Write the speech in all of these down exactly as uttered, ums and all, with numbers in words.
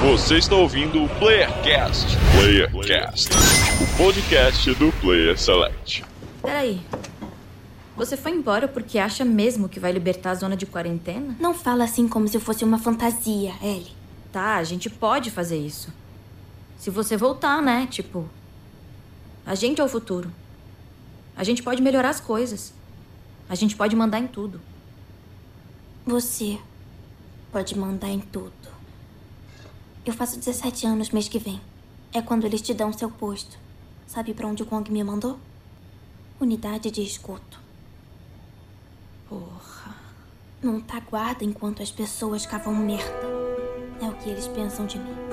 Você está ouvindo o PlayerCast. PlayerCast, o podcast do Player Select. Peraí. Você foi embora porque acha mesmo que vai libertar a zona de quarentena? Não fala assim como se fosse uma fantasia, Ellie. Tá, a gente pode fazer isso. Se você voltar, né? Tipo, a gente é o futuro. A gente pode melhorar as coisas. A gente pode mandar em tudo. Você pode mandar em tudo. Eu faço dezessete anos mês que vem. É quando eles te dão seu posto. Sabe pra onde o Kong me mandou? Unidade de esgoto. Porra. Montar guarda enquanto as pessoas cavam merda. É o que eles pensam de mim.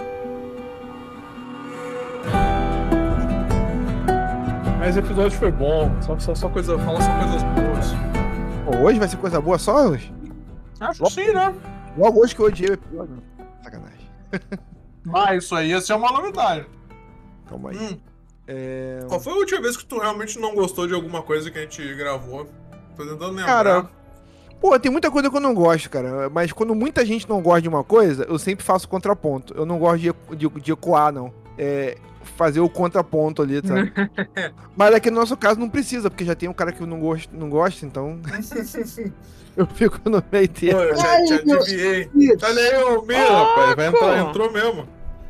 Mas o episódio foi bom. Só, só, só coisa, fala só coisas boas. Pô, hoje vai ser coisa boa só hoje? Acho que sim, né? Logo hoje que eu odiei o episódio. Sacanagem. Ah, isso aí ia ser uma novidade. Calma aí. Hum. É... Qual foi a última vez que tu realmente não gostou de alguma coisa que a gente gravou? Tô tentando lembrar. Cara, pô, tem muita coisa que eu não gosto, cara. Mas quando muita gente não gosta de uma coisa, eu sempre faço contraponto. Eu não gosto de, de, de ecoar, não. É fazer o contraponto ali, sabe? Mas aqui no nosso caso não precisa, porque já tem um cara que não gosta, não gosta, então... eu fico no meio termo. Pô, eu já te adivinhei. Olha aí, o Almir, rapaz. Vai entrar, entrou mesmo.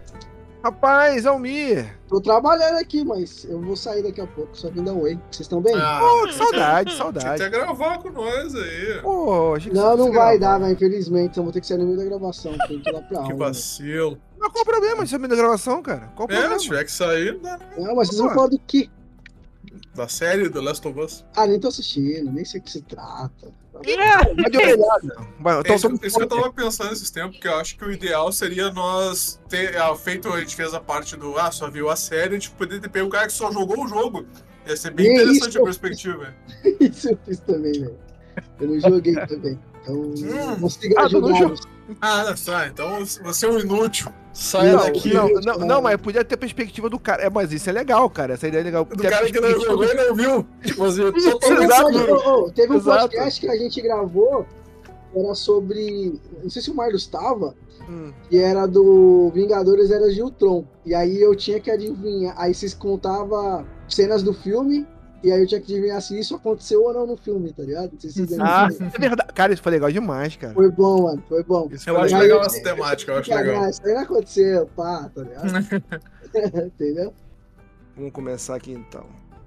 Rapaz, Almir. Tô trabalhando aqui, mas eu vou sair daqui a pouco. Só vim dar um oi. Vocês estão bem? Ah, Pô, que saudade, tinha saudade. que gravar com nós aí. Pô, achei que Não, você não fosse vai gravar. dar, velho. Infelizmente. Então vou ter que sair no meio da gravação. Tem que ir lá pra Que aula. vacilo. Mas qual o problema de saber da gravação, cara? Qual o problema? É, se tiver que sair, dá, né? Não, mas vocês vão falar do quê? Da série do Last of Us. Ah, nem tô assistindo. Nem sei o que se trata. Vai de orelhada. Vai, É então, isso, tô- isso que eu tava pensando esses tempos, porque eu acho que o ideal seria nós ter ah, feito, a gente fez a parte do, ah, só viu a série, a gente poderia ter pego o cara que só jogou o jogo. Ia ser bem É interessante isso. a perspectiva. Isso eu fiz também, velho. Eu não joguei também. Então, Hum. vou seguir Ah, tu não ajudando. Ah, não, tá, então você é um inútil. Sai Não, daqui. não, não, não, mas podia ter a perspectiva do cara. É, mas isso é legal, cara. Essa ideia é legal. Do Ter a cara que não perspectiva jogou e não viu. Tipo assim, Teve um, Exato. pod- ô, ô, teve um Exato. podcast que a gente gravou. Era sobre. Não sei se o Marlos estava. Hum. Que era do Vingadores Era de Ultron. E aí eu tinha que adivinhar. Aí vocês contavam cenas do filme. E aí eu tinha que adivinhar se isso aconteceu ou não no filme, tá ligado? Não sei se vocês lembram Ah, disso. é verdade. Cara, isso foi legal demais, cara. Foi bom, mano. Foi bom. Isso eu foi acho Aí legal eu- essa temática, eu acho Ah, legal. isso aí não aconteceu, pá, tá ligado? Entendeu? Vamos começar aqui então.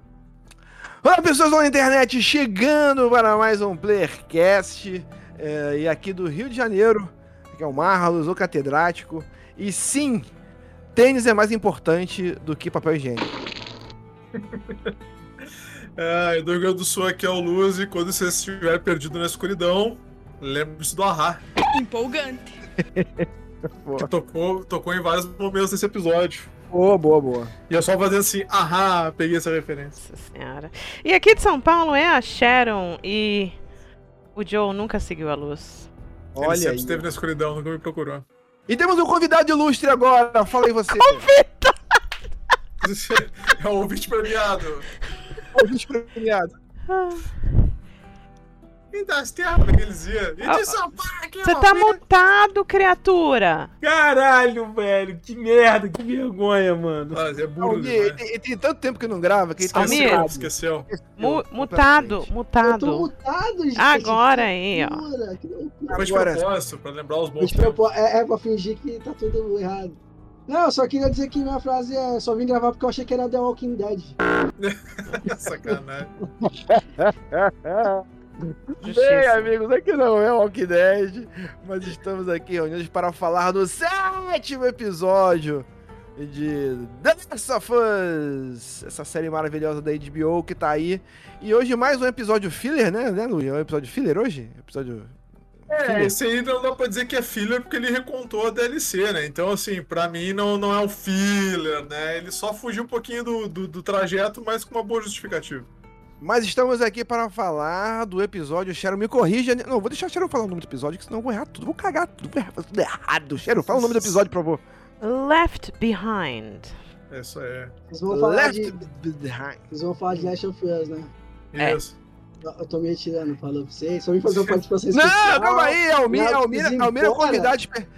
Olá, pessoas na internet, chegando para mais um PlayerCast. É, e aqui do Rio de Janeiro, que é o Marlos, o catedrático. E sim, tênis é mais importante do que papel higiênico. É, do Rio Grande do Sul aqui é o Luz, e quando você estiver perdido na escuridão, lembre-se do Ahá, Empolgante. que tocou, tocou em vários momentos desse episódio. Boa, boa, boa. E eu só fazendo assim, ahá, peguei essa referência. Nossa senhora. E aqui de São Paulo é a Sharon e o Joe nunca seguiu a luz. Ele Olha sempre aí. esteve na escuridão, nunca me procurou. E temos um convidado ilustre agora. Fala aí você. É um ouvinte premiado. Ouvinte premiado. E das terras que eles iam. E Ah, de São Paulo aqui, Você ó, tá vem- mutado, criatura. Caralho, velho, que merda, que vergonha, mano. Ah, é burro Almir, demais. ele, tem- ele tem tanto tempo que não grava que ele tá Almir. Esqueceu, mutado. esqueceu. Mu- mutado, Eu tô mutado. mutado, gente. Agora aí, ó. Que loucura, que loucura. Foi de Agora- propósito, pra lembrar os Foi bons de tempos. propó- É, é pra fingir que tá tudo errado. Não, eu só queria dizer que minha frase é só vim gravar porque eu achei que era The Walking Dead. Sacanagem. Bem, Justiça. amigos, aqui não é Walking Dead, mas estamos aqui reunidos para falar do sétimo episódio de The Last of Us, essa série maravilhosa da H B O que tá aí. E hoje mais um episódio filler, né, né, Luiz? É um episódio filler hoje? Episódio... É, filler. esse aí não dá pra dizer que é filler porque ele recontou a D L C, né? Então, assim, pra mim não, não é um filler, né? Ele só fugiu um pouquinho do, do, do trajeto, mas com uma boa justificativa. Mas estamos aqui para falar do episódio. Sharon, me corrija. Não, vou deixar a Sharon falar o nome do episódio, que senão eu vou errar tudo. Vou cagar tudo, vou errar tudo errado. Sharon, fala o nome do episódio, por favor. Left Behind. É isso aí. Vocês vão falar Left de. Behind. Vocês vão falar de Last of Us, né? É. Isso. Eu tô me retirando, falou pra vocês. Só vim fazer uma participação Não, especial. calma aí, Almir, Não, Almir, desembola. Almir é convidado. espe-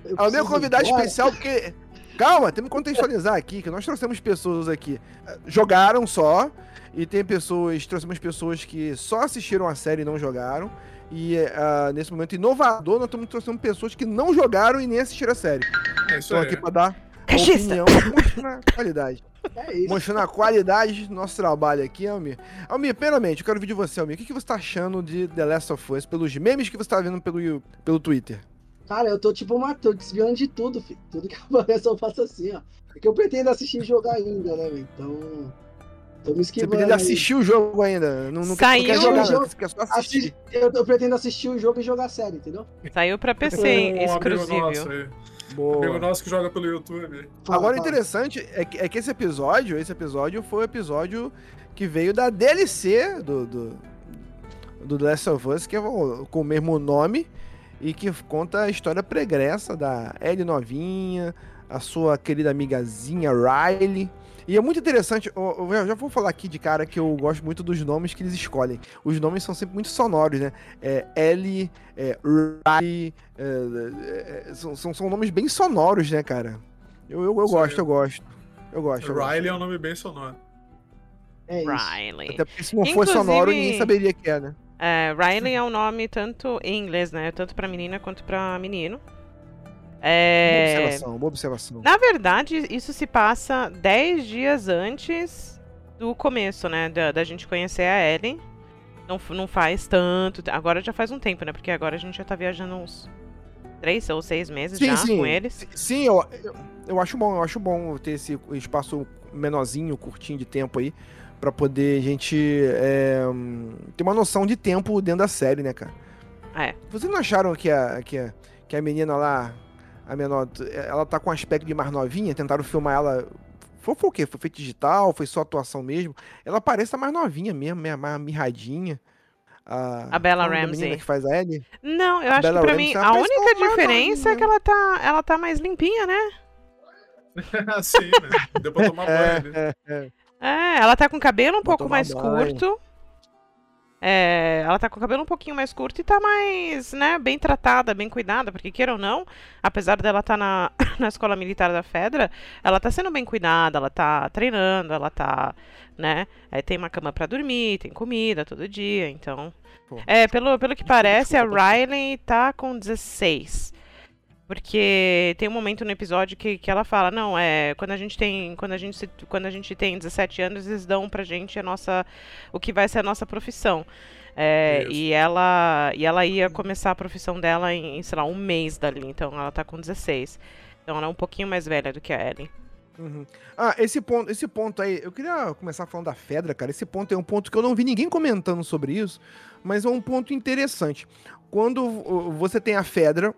Eu É o meu preciso convidado ir embora. especial, porque. Calma, temos que contextualizar aqui, que nós trouxemos pessoas aqui. eh, Jogaram só, e tem pessoas. Trouxemos pessoas que só assistiram a série e não jogaram. E ah, nesse momento inovador, nós estamos trouxendo pessoas que não jogaram e nem assistiram a série. É isso Estão aí. aqui pra dar a Cachista. opinião, mostrando a qualidade. É isso. Mostrando a qualidade do nosso trabalho aqui, Almir. Almir, primeiramente, eu quero ouvir de você, Almir. O que que você tá achando de The Last of Us, pelos memes que você tá vendo pelo, pelo Twitter? Cara, eu tô tipo uma, tô desviando de tudo, filho. Tudo que aparece eu faço assim, ó. É que eu pretendo assistir e jogar ainda, né, velho? Então. Tô me Você esquivando. pretende aí. assistir o jogo ainda? Não, não, quer- não Saiu quer jogar, o jogo. não. Você quer só assistir. Assi- Eu, eu pretendo assistir o jogo e jogar a série, entendeu? Saiu pra P C, Um amigo exclusivo. nosso aí. Um Boa. amigo nosso que joga pelo YouTube. Fala, Agora o fala. interessante é que, é que esse episódio, esse episódio foi o episódio que veio da D L C do, do, do The Last of Us, que é o- com o mesmo nome, e que conta a história pregressa da Ellie novinha, a sua querida amigazinha Riley. E é muito interessante, eu eu já vou falar aqui de cara que eu gosto muito dos nomes que eles escolhem. Os nomes são sempre muito sonoros, né? É, Ellie, é, Riley, é, é, é, são, são, são nomes bem sonoros, né, cara? Eu, eu, eu Sim. gosto, eu gosto. Eu gosto. eu gosto. Riley é um nome bem sonoro. É isso. Riley. Até porque se não Inclusive- fosse sonoro, ninguém saberia que é, né? É, Riley é um nome tanto em inglês, né? Tanto pra menina quanto pra menino. Boa É... observação, boa observação. Na verdade, isso se passa dez dias antes do começo, né? Da, da gente conhecer a Ellie. Não, f- não faz tanto. te- Agora já faz um tempo, né? Porque agora a gente já tá viajando uns três ou seis meses já com eles. Sim, eu, eu, eu acho bom, eu acho bom ter esse espaço menorzinho, curtinho de tempo aí, pra poder a gente é, hum, ter uma noção de tempo dentro da série, né, cara? É. Vocês não acharam que a, que a, que a menina lá, a menor, ela tá com aspecto de mais novinha? Tentaram filmar ela. Foi, foi o quê? Foi feito digital? Foi só atuação mesmo? Ela parece tá mais novinha mesmo, mais, mais mirradinha. A, A Bella qual é o nome da Ramsey. menina que faz a Ellie? Não, eu A acho Bella que pra Ramsey, mim ela a parece única uma mais diferença é que novinha. ela tá, ela tá mais limpinha, né? Sim, né? Deu pra tomar banho ali. É, é. É, ela tá com o cabelo um Pra pouco tomar mais banho. curto. É, ela tá com o cabelo um pouquinho mais curto e tá mais, né, bem tratada, bem cuidada, porque queira ou não, apesar dela estar na, na escola militar da Fedra, ela tá sendo bem cuidada, ela tá treinando, ela tá, né, é, tem uma cama pra dormir, tem comida todo dia, então... Pô. É, pelo, pelo que parece, a desculpa, Riley tá com dezesseis. Porque tem um momento no episódio que, que ela fala, não, é, quando a gente tem, quando a gente, se- quando a gente tem dezessete anos, eles dão pra gente a nossa, o que vai ser a nossa profissão. É, Isso. e ela, e ela ia começar a profissão dela em, em, sei lá, um mês dali, então ela tá com dezesseis. Então ela é um pouquinho mais velha do que a Ellie. Uhum. Ah, esse ponto, esse ponto aí, eu queria começar falando da Fedra, cara. Esse ponto é um ponto que eu não vi ninguém comentando sobre isso, mas é um ponto interessante. Quando uh, você tem a Fedra,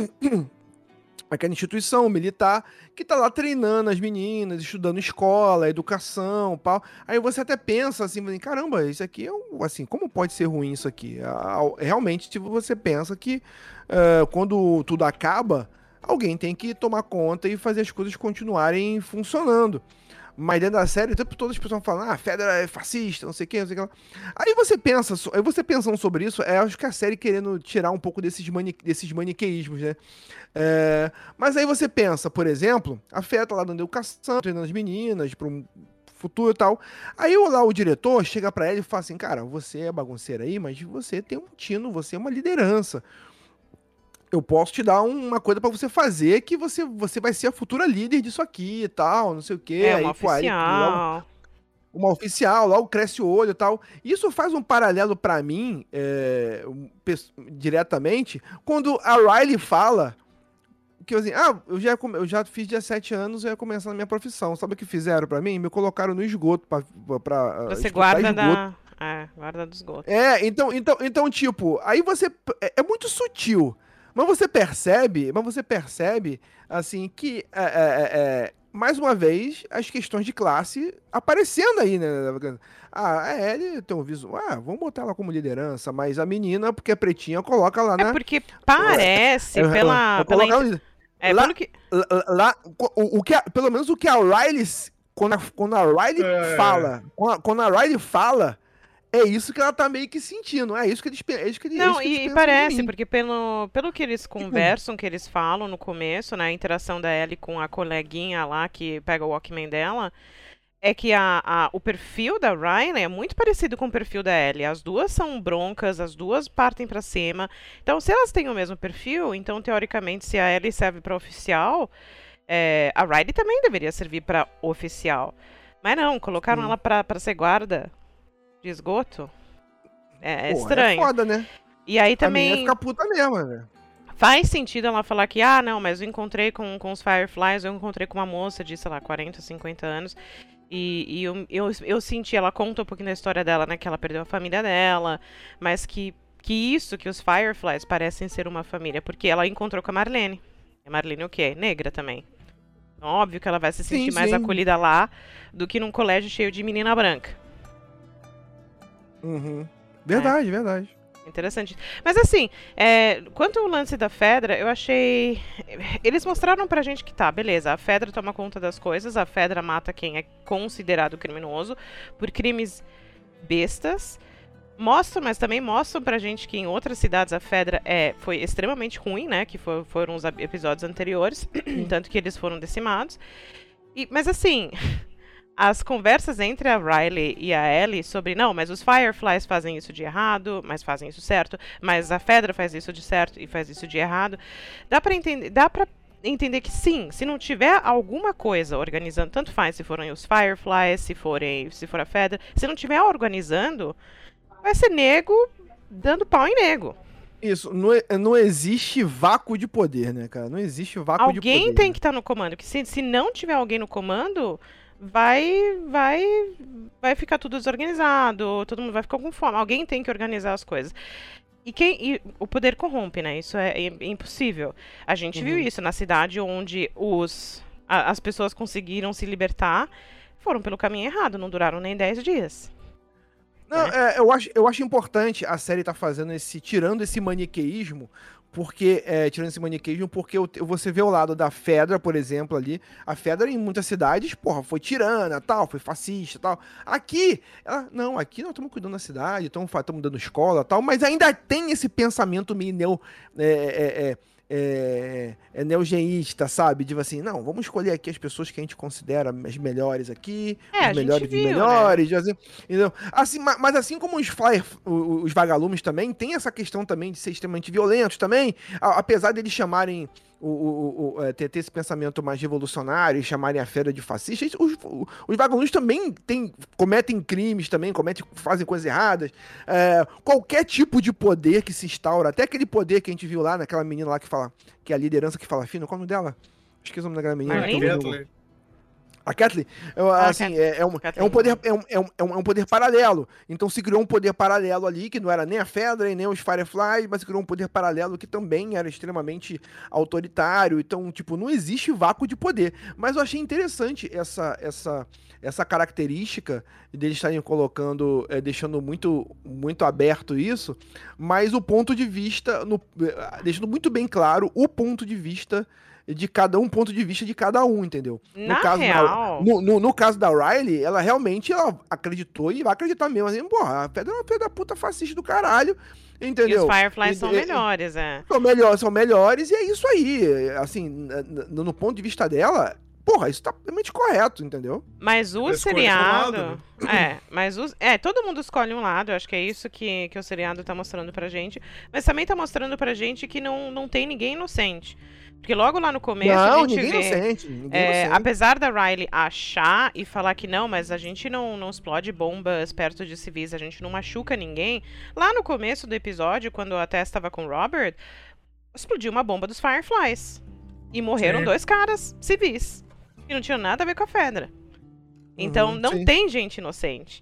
aquela instituição militar que tá lá treinando as meninas, estudando escola, educação, pau. Aí você até pensa assim, caramba, isso aqui é um, assim, como pode ser ruim isso aqui? Ah, realmente, tipo, você pensa que uh, quando tudo acaba, alguém tem que tomar conta e fazer as coisas continuarem funcionando. Mas dentro da série, o tempo todo as pessoas falam, ah, a Fedra é fascista, não sei o que, não sei o que lá. Aí você pensa, so- aí você pensando sobre isso, é, acho que a série querendo tirar um pouco desses, mani, desses maniqueísmos, né? É, mas aí você pensa, por exemplo, a Fedra tá lá dando educação, treinando as meninas para um futuro e tal. Aí lá o diretor chega pra ela e fala assim, cara, você é bagunceira aí, mas você tem um tino, você é uma liderança. Eu posso te dar uma coisa pra você fazer que você, você vai ser a futura líder disso aqui e tal, não sei o quê. É, Aí, uma pô, aí, logo- oficial. uma oficial, logo cresce o olho e tal. Isso faz um paralelo pra mim, é, um, pes- diretamente, quando a Riley fala que eu assim, ah, eu já, come- eu já fiz dezessete anos e ia começar na minha profissão. Sabe o que fizeram pra mim? Me colocaram no esgoto pra, pra, ah, Você esgotar guarda esgoto. da... É, guarda do esgoto. É, então, então, então, tipo, aí você. É, é muito sutil. Mas você percebe, mas você percebe, assim, que, é, é, é, é, mais uma vez, as questões de classe aparecendo aí, né? Ah, a Ellie tem um visual. Ah, vamos botar ela como liderança, mas a menina, porque é pretinha, coloca lá, É né? porque parece, Eu- eu- pela... eu pela colocar int- um- é, lá- pelo que... lá, lá- o, o que a- pelo menos o que a Riley, quando a, quando a Riley É. fala, quando a, quando a Riley fala, é isso que ela tá meio que sentindo. É isso que eles é isso que eles, é Não, isso que eles e, e pensam de parece, mim. porque pelo, pelo que eles conversam, que eles falam no começo, né, a interação da Ellie com a coleguinha lá que pega o Walkman dela, é que a, a- o perfil da Riley é muito parecido com o perfil da Ellie. As duas são broncas, as duas partem pra cima. Então, se elas têm o mesmo perfil, então, teoricamente, se a Ellie serve pra oficial, é, a Riley também deveria servir pra oficial. Mas não, colocaram Sim. ela pra, pra ser guarda de esgoto. É, é Porra, estranho. É foda, né? E aí A menina também fica puta mesmo, né? faz sentido ela falar que, ah, não, mas eu encontrei com, com os Fireflies, eu encontrei com uma moça de, sei lá, quarenta, cinquenta anos. E, e eu, eu, eu senti, ela conta um pouquinho da história dela, né? Que ela perdeu a família dela, mas que, que isso, que os Fireflies parecem ser uma família, porque ela encontrou com a Marlene. E a Marlene o quê? Negra também. Então, óbvio que ela vai se Sim, sentir mais sim. acolhida lá do que num colégio cheio de menina branca. Uhum. Verdade, verdade. Interessante. Mas assim, é, quanto ao lance da Fedra, eu achei. Eles mostraram pra gente que tá, beleza, a Fedra toma conta das coisas, a Fedra mata quem é considerado criminoso por crimes bestas. Mostram, mas também mostram pra gente que em outras cidades a Fedra é, foi extremamente ruim, né? Que foi- foram os ab- episódios anteriores, tanto que eles foram decimados. E- mas assim. As conversas entre a Riley e a Ellie sobre, não, mas os Fireflies fazem isso de errado, mas fazem isso certo, mas a Fedra faz isso de certo e faz isso de errado. Dá pra entender, dá pra entender que sim, se não tiver alguma coisa organizando, tanto faz se forem os Fireflies, se forem, se for a Fedra, se não tiver organizando, vai ser nego dando pau em nego. Isso, não, e- não existe vácuo de poder, né, cara? Não existe vácuo de poder. Alguém tem né? que estar no comando, que se, se não tiver alguém no comando, vai vai vai ficar tudo desorganizado, todo mundo vai ficar com fome. Alguém tem que organizar as coisas. E quem e o poder corrompe, né? Isso é, é impossível. A gente viu Uhum. isso na cidade onde os a- as pessoas conseguiram se libertar, foram pelo caminho errado, não duraram nem dez dias. Não, é, eu, acho, eu acho importante a série tá fazendo esse, tirando esse maniqueísmo, porque, é, tirando esse maniqueísmo, porque eu- você vê o lado da Fedra, por exemplo, ali, a Fedra em muitas cidades, porra, foi tirana, tal, foi fascista, tal. Aqui, ela, não, aqui nós estamos cuidando da cidade, estamos dando escola, tal, mas ainda tem esse pensamento meio neo, é, é, é, é, é neogeísta, sabe? Tipo assim, não, vamos escolher aqui as pessoas que a gente considera as melhores aqui, É, a os gente melhores dos viu, né? melhores, assim, entendeu? Assim, ma- mas assim como os, fire, o- os vagalumes também, tem essa questão também de ser extremamente violentos também, a- apesar deles chamarem, o, o- o- é, ter, ter esse pensamento mais revolucionário e chamarem a Fedra de fascista, isso- os, o- os vagalumes também tem, cometem crimes também, cometem, fazem coisas erradas. É, qualquer tipo de poder que se instaura, até aquele poder que a gente viu lá naquela menina lá que fala, que é a liderança que fala fino, qual é o nome dela? Esqueci o nome daquela menina. Marlene? que eu vi no- Kathleen. A Kathleen, eu, Ah, assim, Kathleen. é, é, um, é Kathleen. um poder, é, um, é, um, é um- é um poder paralelo. Então se criou um poder paralelo ali, que não era nem a Fedra e nem os Fireflies, mas se criou um poder paralelo que também era extremamente autoritário. Então, tipo, não existe vácuo de poder. Mas eu achei interessante essa, essa, essa característica deles estarem colocando, é, deixando muito, muito aberto isso, mas o ponto de vista, no, eh, deixando muito bem claro o ponto de vista de cada um, ponto de vista de cada um, entendeu? Na caso real- da, no, no, no caso da Riley, ela realmente ela acreditou e vai acreditar mesmo. Assim, porra, a Fedra é uma filha da puta fascista do caralho, E entendeu? os Fireflies E- são e- melhores, é. São melhores, são melhores, e é isso aí. Assim, n- n- no ponto de vista dela, porra, isso tá totalmente correto, entendeu? Mas o Ela escolheu um seriado. lado, É, mas os. É, todo mundo escolhe um lado, eu acho que é isso que, que o seriado tá mostrando pra gente. Mas também tá mostrando pra gente que não, não tem ninguém inocente. Porque logo lá no começo a não, gente ninguém vê. inocente. Ninguém É, inocente. apesar da Riley achar e falar que não, mas a gente não, não explode bombas perto de civis, a gente não machuca ninguém. Lá no começo do episódio, quando a Tess estava com o Robert, explodiu uma bomba dos Fireflies. E morreram Sim. dois caras civis. E não tinham nada a ver com a Fedra. Então Uhum, não sim. tem gente inocente.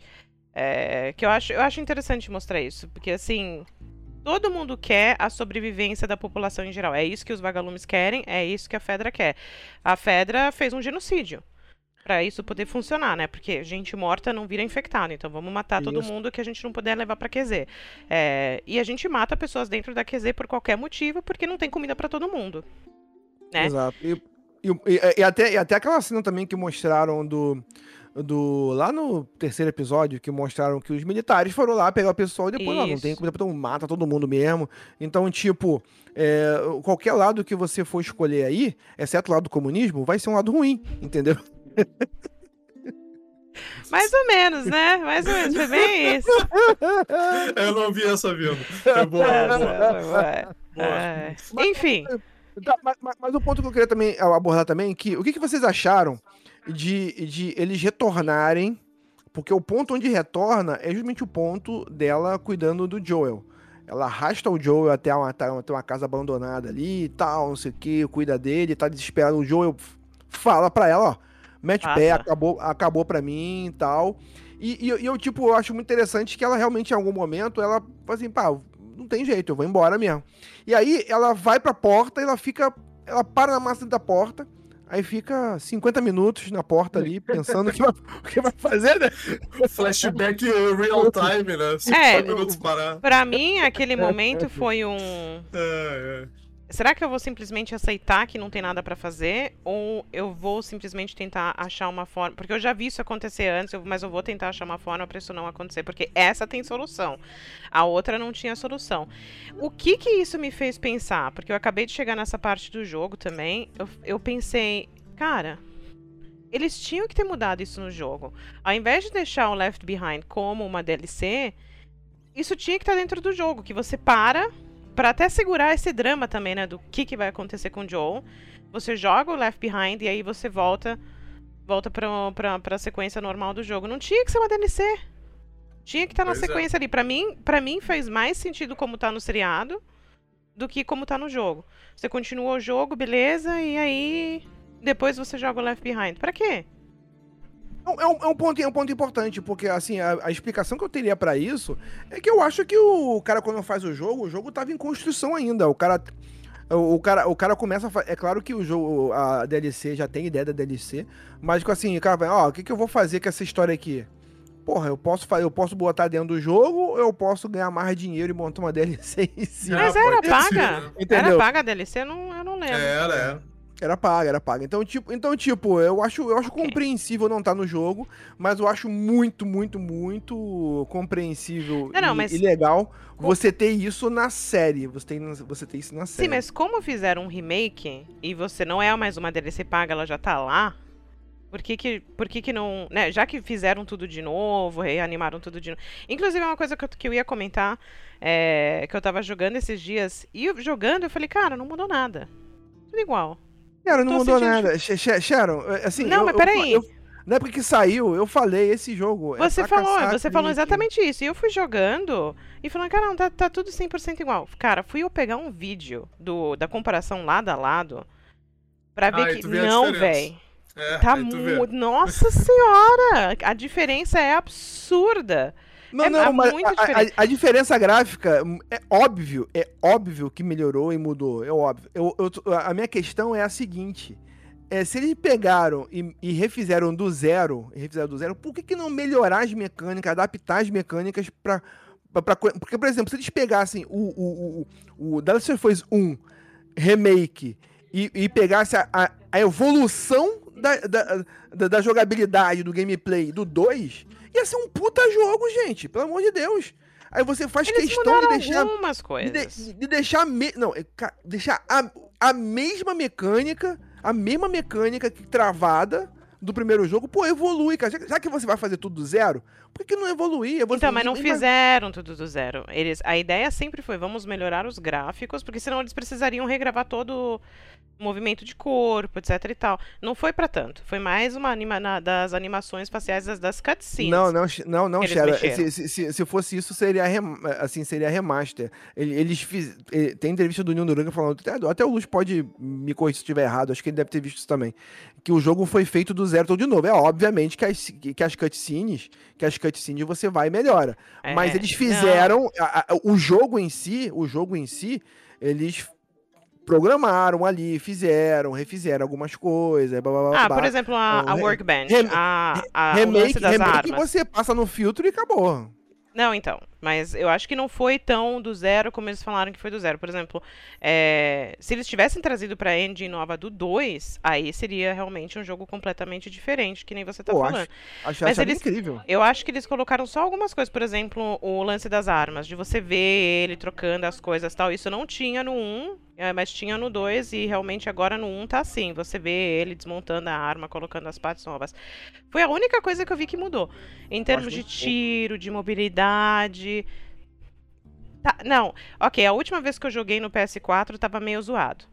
É, que eu acho, eu acho interessante mostrar isso. Porque assim. Todo mundo quer a sobrevivência da população em geral. É isso que os vagalumes querem, é isso que a Fedra quer. A Fedra fez um genocídio pra isso poder funcionar, né? Porque gente morta não vira infectado. Então vamos matar todo Isso. mundo que a gente não puder levar pra Q Z. É, e a gente mata pessoas dentro da Q Z por qualquer motivo, porque não tem comida pra todo mundo. Né? Exato. E, e- e- e até, e até aquela cena também que mostraram do, do lá no terceiro episódio, que mostraram que os militares foram lá pegar o pessoal e depois, ó, não tem Isso. comida, então mata todo mundo mesmo. Então, tipo, é, qualquer lado que você for escolher aí, exceto o lado do comunismo, vai ser um lado ruim, entendeu? Mais ou menos, né? Mais ou menos, foi bem isso. Eu não vi essa vindo. É boa, É, boa. é, Boa. é. Enfim, Tá, mas, mas- mas o ponto que eu queria também abordar também é que o que, que vocês acharam de, de eles retornarem? Porque o ponto onde retorna é justamente o ponto dela cuidando do Joel. Ela arrasta o Joel até uma, até uma casa abandonada ali e tal, não sei o que, cuida dele, tá desesperado. O Joel f- fala pra ela, ó, mete pé, Passa. acabou, acabou pra mim e tal. E, e, e eu, tipo, eu acho muito interessante que ela realmente, em algum momento, ela fala assim, pá, não tem jeito, eu vou embora mesmo. E aí ela vai pra porta, ela fica, ela para na massa da porta, aí fica cinquenta minutos na porta ali, pensando o que vai, o que vai fazer, né? Flashback real time, né? cinquenta É, minutos parar. pra mim, aquele momento foi um. É, é. Será que eu vou simplesmente aceitar que não tem nada pra fazer? Ou eu vou simplesmente tentar achar uma forma? Porque eu já vi isso acontecer antes, eu- mas eu vou tentar achar uma forma pra isso não acontecer. Porque essa tem solução. A outra não tinha solução. O que que isso me fez pensar? Porque eu acabei de chegar nessa parte do jogo também. Eu, eu pensei, cara, eles tinham que ter mudado isso no jogo. Ao invés de deixar o Left Behind como uma D L C, isso tinha que estar dentro do jogo. Que você para. Pra até segurar esse drama também, né? Do que, que vai acontecer com o Joel. Você joga o Left Behind e aí você volta volta pra, pra, pra sequência normal do jogo. Não tinha que ser uma D L C. Tinha que estar na Pois é. sequência ali. Pra mim, pra mim faz mais sentido como tá no seriado do que como tá no jogo. Você continua o jogo, beleza, e aí depois você joga o Left Behind. Pra quê? É um, é um ponto, é um ponto importante, porque assim, a, a explicação que eu teria pra isso é que eu acho que o cara, quando faz o jogo, o jogo tava em construção ainda. O cara. O, o cara, o cara começa a fa- É claro que o jogo, a D L C já tem ideia da D L C, mas assim, o cara vai, ó, o que, que eu vou fazer com essa história aqui? Porra, eu posso, fa- eu posso botar dentro do jogo, ou eu posso ganhar mais dinheiro e montar uma D L C em cima. Mas Ah, era pode ser, paga. né? Entendeu? Era paga a D L C? Eu não, eu não lembro. Era, era. Era paga, era paga. Então, tipo, então, tipo eu acho, eu acho Ok. compreensível não estar no jogo, mas eu acho muito, muito, muito compreensível Não, não, e, mas- e legal você ter isso na série. Você tem, você ter isso na série. Sim, mas como fizeram um remake e você não é mais uma D L C paga, ela já tá lá, por que que, por que, que não... Né, já que fizeram tudo de novo, reanimaram tudo de novo... Inclusive, é uma coisa que eu, que eu ia comentar, é, que eu tava jogando esses dias, e eu, jogando eu falei, cara, não mudou nada. Tudo igual. Cara, não tô mudou sentindo- nada. Sh- Sh- Sharon, assim... Não, eu- mas eu- peraí. eu- Na época que saiu, eu falei, esse jogo é Você pra falou, caçar você falou clique. exatamente isso. E eu fui jogando e falando, cara, não, tá, tá tudo cem por cento igual. Cara, fui eu pegar um vídeo do, da comparação lado a lado pra ver Ah, e que tu vê a não, diferença. velho. É, Tá aí tu vê. muito. Nossa senhora! A diferença é absurda. Não, É- não, é mas muito a- a, diferente. a diferença gráfica hum, é óbvio, é óbvio que melhorou e mudou, é óbvio. Eu, eu tô- a minha questão é a seguinte, é, se eles pegaram e, e refizeram do zero, e refizeram do zero, por que, que não melhorar as mecânicas, adaptar as mecânicas pra, pra, pra co- porque, por exemplo, se eles pegassem o, o, o, o The Last of Us um remake e, e pegasse a, a, a evolução da, da, da, da jogabilidade, do gameplay do dois, ia ser um puta jogo, gente, pelo amor de Deus. Aí você faz Eles questão de mudaram deixar, algumas de, coisas. de- de deixar, me, não, é, ca- deixar a, a mesma mecânica, a mesma mecânica que travada do primeiro jogo, pô, evolui, cara. Já, já que você vai fazer tudo do zero, por que não evoluir? Evolui- Então, mas não e- e- fizeram tudo do zero. Eles, a ideia sempre foi, vamos melhorar os gráficos, porque senão eles precisariam regravar todo o movimento de corpo, etc e tal. Não foi pra tanto. Foi mais uma anima na- das animações faciais das, das cutscenes. Não, não, não, não, Eles Sharon. mexeram. Se, se, se, se fosse isso, seria, rem- assim, seria remaster. Ele- Eles fiz, eh, tem entrevista do Neil Druckmann falando, até, até o Luz pode me corrigir se estiver errado, acho que ele deve ter visto isso também, que o jogo foi feito do zero todo de novo. É obviamente que as, que as cutscenes, que as cutscenes você vai e melhora. É, Mas eles não. fizeram, a- a- o jogo em si, o jogo em si, eles programaram ali, fizeram, refizeram algumas coisas, blá, blá, blá, Ah, blá. por exemplo, a, Então, a re- workbench, rem- a, a, o remake, lance das remake armas. você passa no filtro e acabou. Não, então. Mas eu acho que não foi tão do zero como eles falaram que foi do zero. Por exemplo, é, se eles tivessem trazido pra engine nova do dois, aí seria realmente um jogo completamente diferente, que nem você tá Pô, falando. acho, acho, Mas acho eles, incrível. eu acho que eles colocaram só algumas coisas. Por exemplo, o lance das armas, de você ver ele trocando as coisas e tal. Isso não tinha no um, é, mas tinha no dois, e realmente agora no um tá assim. Você vê ele desmontando a arma, colocando as partes novas. Foi a única coisa que eu vi que mudou. Em termos de tiro, de mobilidade... Tá, não, ok, a última vez que eu joguei no P S quatro tava meio zoado.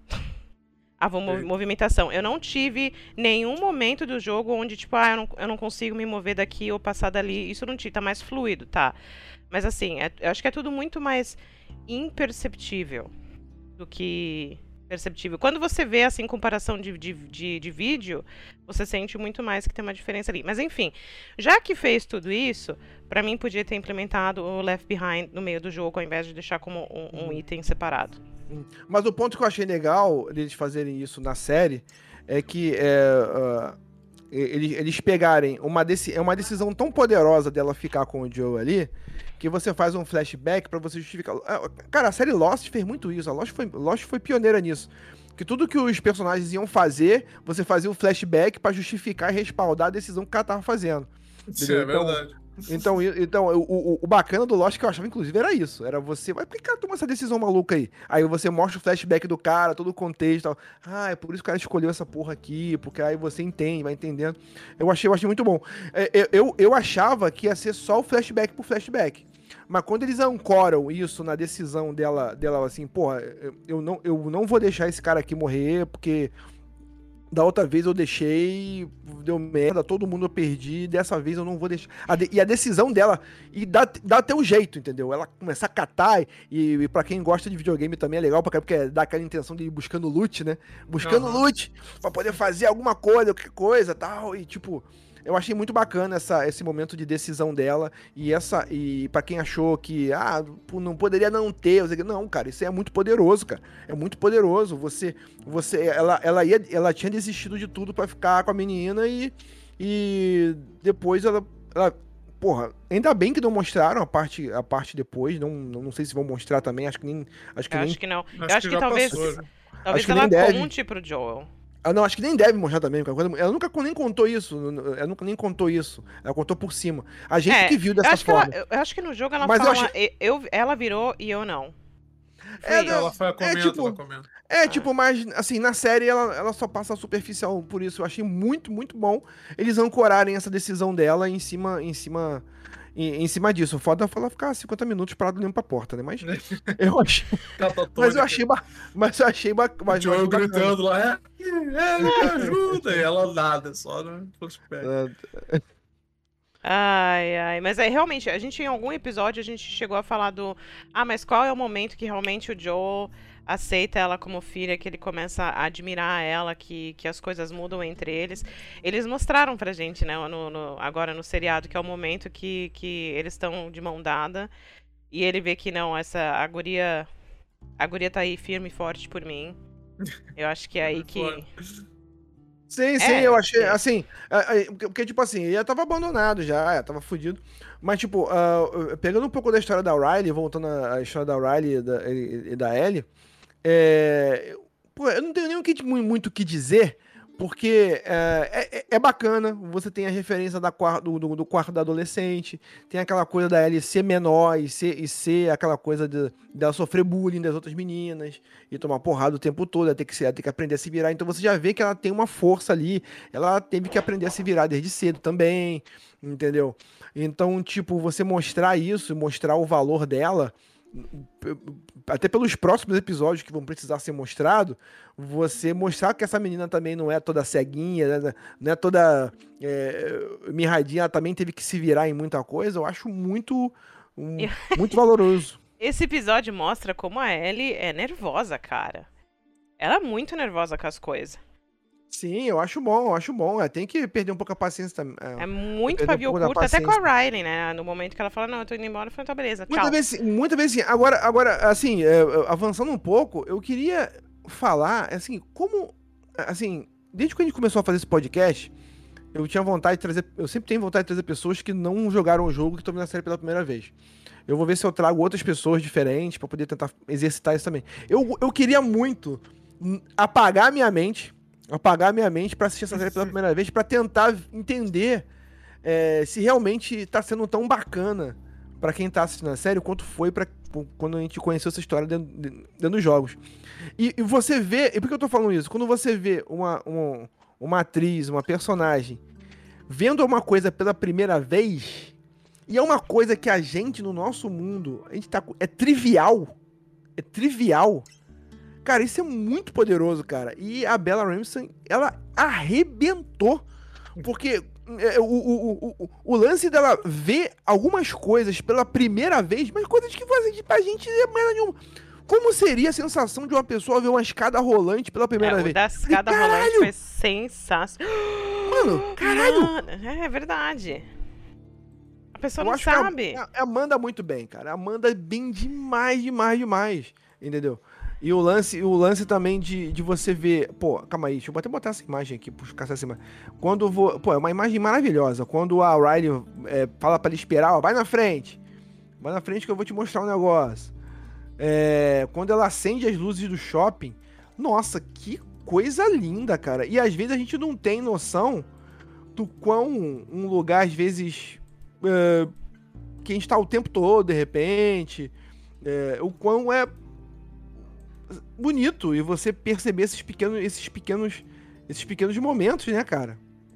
A mov- movimentação. Eu não tive nenhum momento do jogo onde, tipo, ah, eu não, eu não consigo me mover daqui ou passar dali. Isso não tinha, tá mais fluido, tá? Mas assim, é- eu acho que é tudo muito mais imperceptível do que perceptível. Quando você vê, assim, comparação de, de, de, de vídeo, você sente muito mais que tem uma diferença ali. Mas enfim, já que fez tudo isso, pra mim podia ter implementado o Left Behind no meio do jogo, ao invés de deixar como um, um item separado. Mas o ponto que eu achei legal deles fazerem isso na série é que é, uh, eles, eles pegarem uma, deci- é uma decisão tão poderosa dela ficar com o Joe ali, que você faz um flashback pra você justificar. Ah, cara, a série Lost fez muito isso. A Lost foi, Lost foi pioneira nisso. Que tudo que os personagens iam fazer, você fazia um flashback pra justificar e respaldar a decisão que o cara tava fazendo. Isso é Então, verdade. Então, e- então o, o, o bacana do Lost que eu achava, inclusive, era isso. Era você, vai por que toma essa decisão maluca aí? Aí você mostra o flashback do cara, todo o contexto e tal. Ah, é por isso que o cara escolheu essa porra aqui, porque aí você entende, vai entendendo. Eu achei, eu achei muito bom. É, eu, eu, eu achava que ia ser só o flashback por flashback. Mas quando eles ancoram isso na decisão dela, dela assim, porra, eu, eu, não, eu não vou deixar esse cara aqui morrer, porque da outra vez eu deixei, deu merda, todo mundo eu perdi, dessa vez eu não vou deixar. A de- e a decisão dela, e dá, dá até o jeito, entendeu? Ela começar a catar, e, e pra quem gosta de videogame também é legal, porque porque dá aquela intenção de ir buscando loot, né? Buscando Aham. loot, pra poder fazer alguma coisa, qualquer coisa tal, e tipo... Eu achei muito bacana essa, esse momento de decisão dela, e essa e para quem achou que ah, pô, não poderia não ter, eu sei que- não, cara, isso é muito poderoso, cara. É muito poderoso. Você você ela ela ia ela tinha desistido de tudo pra ficar com a menina e e depois ela, ela porra, ainda bem que não mostraram a parte a parte depois, não não, não sei se vão mostrar também, acho que nem acho que Eu nem acho que não. Acho Eu acho que que, já talvez, passou, já. talvez Acho que ela nem deve. conte pro Joel. Ah, não, acho que nem deve mostrar também, porque quando- ela nunca nem contou isso, ela nunca nem contou isso, ela contou por cima. A gente É, que viu eu dessa acho que ela- forma. eu acho que no jogo ela Mas eu fala, achei- eu, ela virou e eu não. Foi É, isso. não, Ela foi comendo, tipo, ela comendo. É, tipo, mas, assim, na série ela, ela só passa superficial, por isso eu achei muito, muito bom eles ancorarem essa decisão dela em cima, em cima, em, em cima disso. O foda foi ela ficar cinquenta minutos parado olhando pra porta, né? Mas eu achei, mas eu achei, ba- mas eu achei, ba- O mas eu Joel achei bacana. gritando lá, é, é, me ajuda. E ela nada, só no flashback. É, Ai, ai, mas é realmente, a gente em algum episódio a gente chegou a falar do, ah, mas qual é o momento que realmente o Joel aceita ela como filha, que ele começa a admirar ela, que, que as coisas mudam entre eles. Eles mostraram pra gente, né, no, no- agora no seriado, que é o momento que, que eles estão de mão dada e ele vê que não, essa a guria, a guria tá aí firme e forte por mim. Eu acho que é aí que... Sim, sim, É, eu achei, sim. assim, é, é, porque, porque, tipo assim, ele já tava abandonado já, já tava fudido, mas, tipo, ah, pegando um pouco da história da Riley, voltando à à história da Riley e da, e, e da Ellie, é, pô, eu não tenho nem o que, mu- muito o que dizer, porque é, é, é bacana, você tem a referência da, quar- do, do, do quarto da adolescente, tem aquela coisa da Ellie ser menor e ser, e ser aquela coisa de, dela sofrer bullying das outras meninas e tomar porrada o tempo todo, ela ter que, se- ela ter que aprender a se virar. Então você já vê que ela tem uma força ali, ela teve que aprender a se virar desde cedo também, entendeu? Então, tipo, você mostrar isso, mostrar o valor dela, p- até pelos próximos episódios que vão precisar ser mostrados, você mostrar que essa menina também não é toda ceguinha, né, não é toda é, mirradinha, ela também teve que se virar em muita coisa, eu acho muito, um- muito valoroso. Esse episódio mostra como a Ellie é nervosa, cara. Ela é muito nervosa com as coisas. Sim, eu acho bom, eu acho bom. É, tem que perder um pouco a paciência também. É muito perder um pavio pouco da curto, até com a paciência. Riley, né? No momento que ela fala, não, eu tô indo embora, eu falei, tá, beleza, tchau. Muitas vezes, muitas vezes sim. Agora, agora assim, é, avançando um pouco, eu queria falar, assim, como, assim, desde que a gente começou a fazer esse podcast, eu tinha vontade de trazer. Eu sempre tenho vontade de trazer pessoas que não jogaram o jogo, que estão vendo a série pela primeira vez. Eu vou ver se eu trago outras pessoas diferentes pra poder tentar exercitar isso também. Eu, eu queria muito apagar minha mente, apagar minha mente pra assistir essa série pela primeira vez, pra tentar entender é, se realmente tá sendo tão bacana pra quem tá assistindo a série quanto foi pra, quando a gente conheceu essa história dentro, dentro dos jogos. E, e você vê, e por que eu tô falando isso? Quando você vê uma, uma, uma atriz, uma personagem vendo uma coisa pela primeira vez, e é uma coisa que a gente, no nosso mundo, a gente tá, é trivial. É trivial. Cara, isso é muito poderoso, cara. E a Bella Ramsey, ela arrebentou. Porque é, o, o, o, o lance dela ver algumas coisas pela primeira vez, mas coisas que fazem pra gente é merda nenhuma. Como seria a sensação de uma pessoa ver uma escada rolante pela primeira é, vez? O da escada Falei, rolante foi sensacional. Mano, caralho! Mano, é verdade. A pessoa Eu não acho que a- sabe. A, a manda muito bem, cara. A manda bem demais, demais, demais. Entendeu? E o lance, o lance também de, de você ver. Pô, calma aí, deixa eu até botar essa imagem aqui, puxa, caçar essa imagem. Quando eu vou. Pô, é uma imagem maravilhosa. Quando a Riley é, fala pra ele esperar, ó, vai na frente. Vai na frente que eu vou te mostrar um negócio. É, quando ela acende as luzes do shopping. Nossa, que coisa linda, cara. E às vezes a gente não tem noção do quão um lugar, às vezes. É, que a gente tá o tempo todo, de repente. É, o quão é bonito e você perceber esses pequenos, esses pequenos, esses pequenos momentos, né, cara?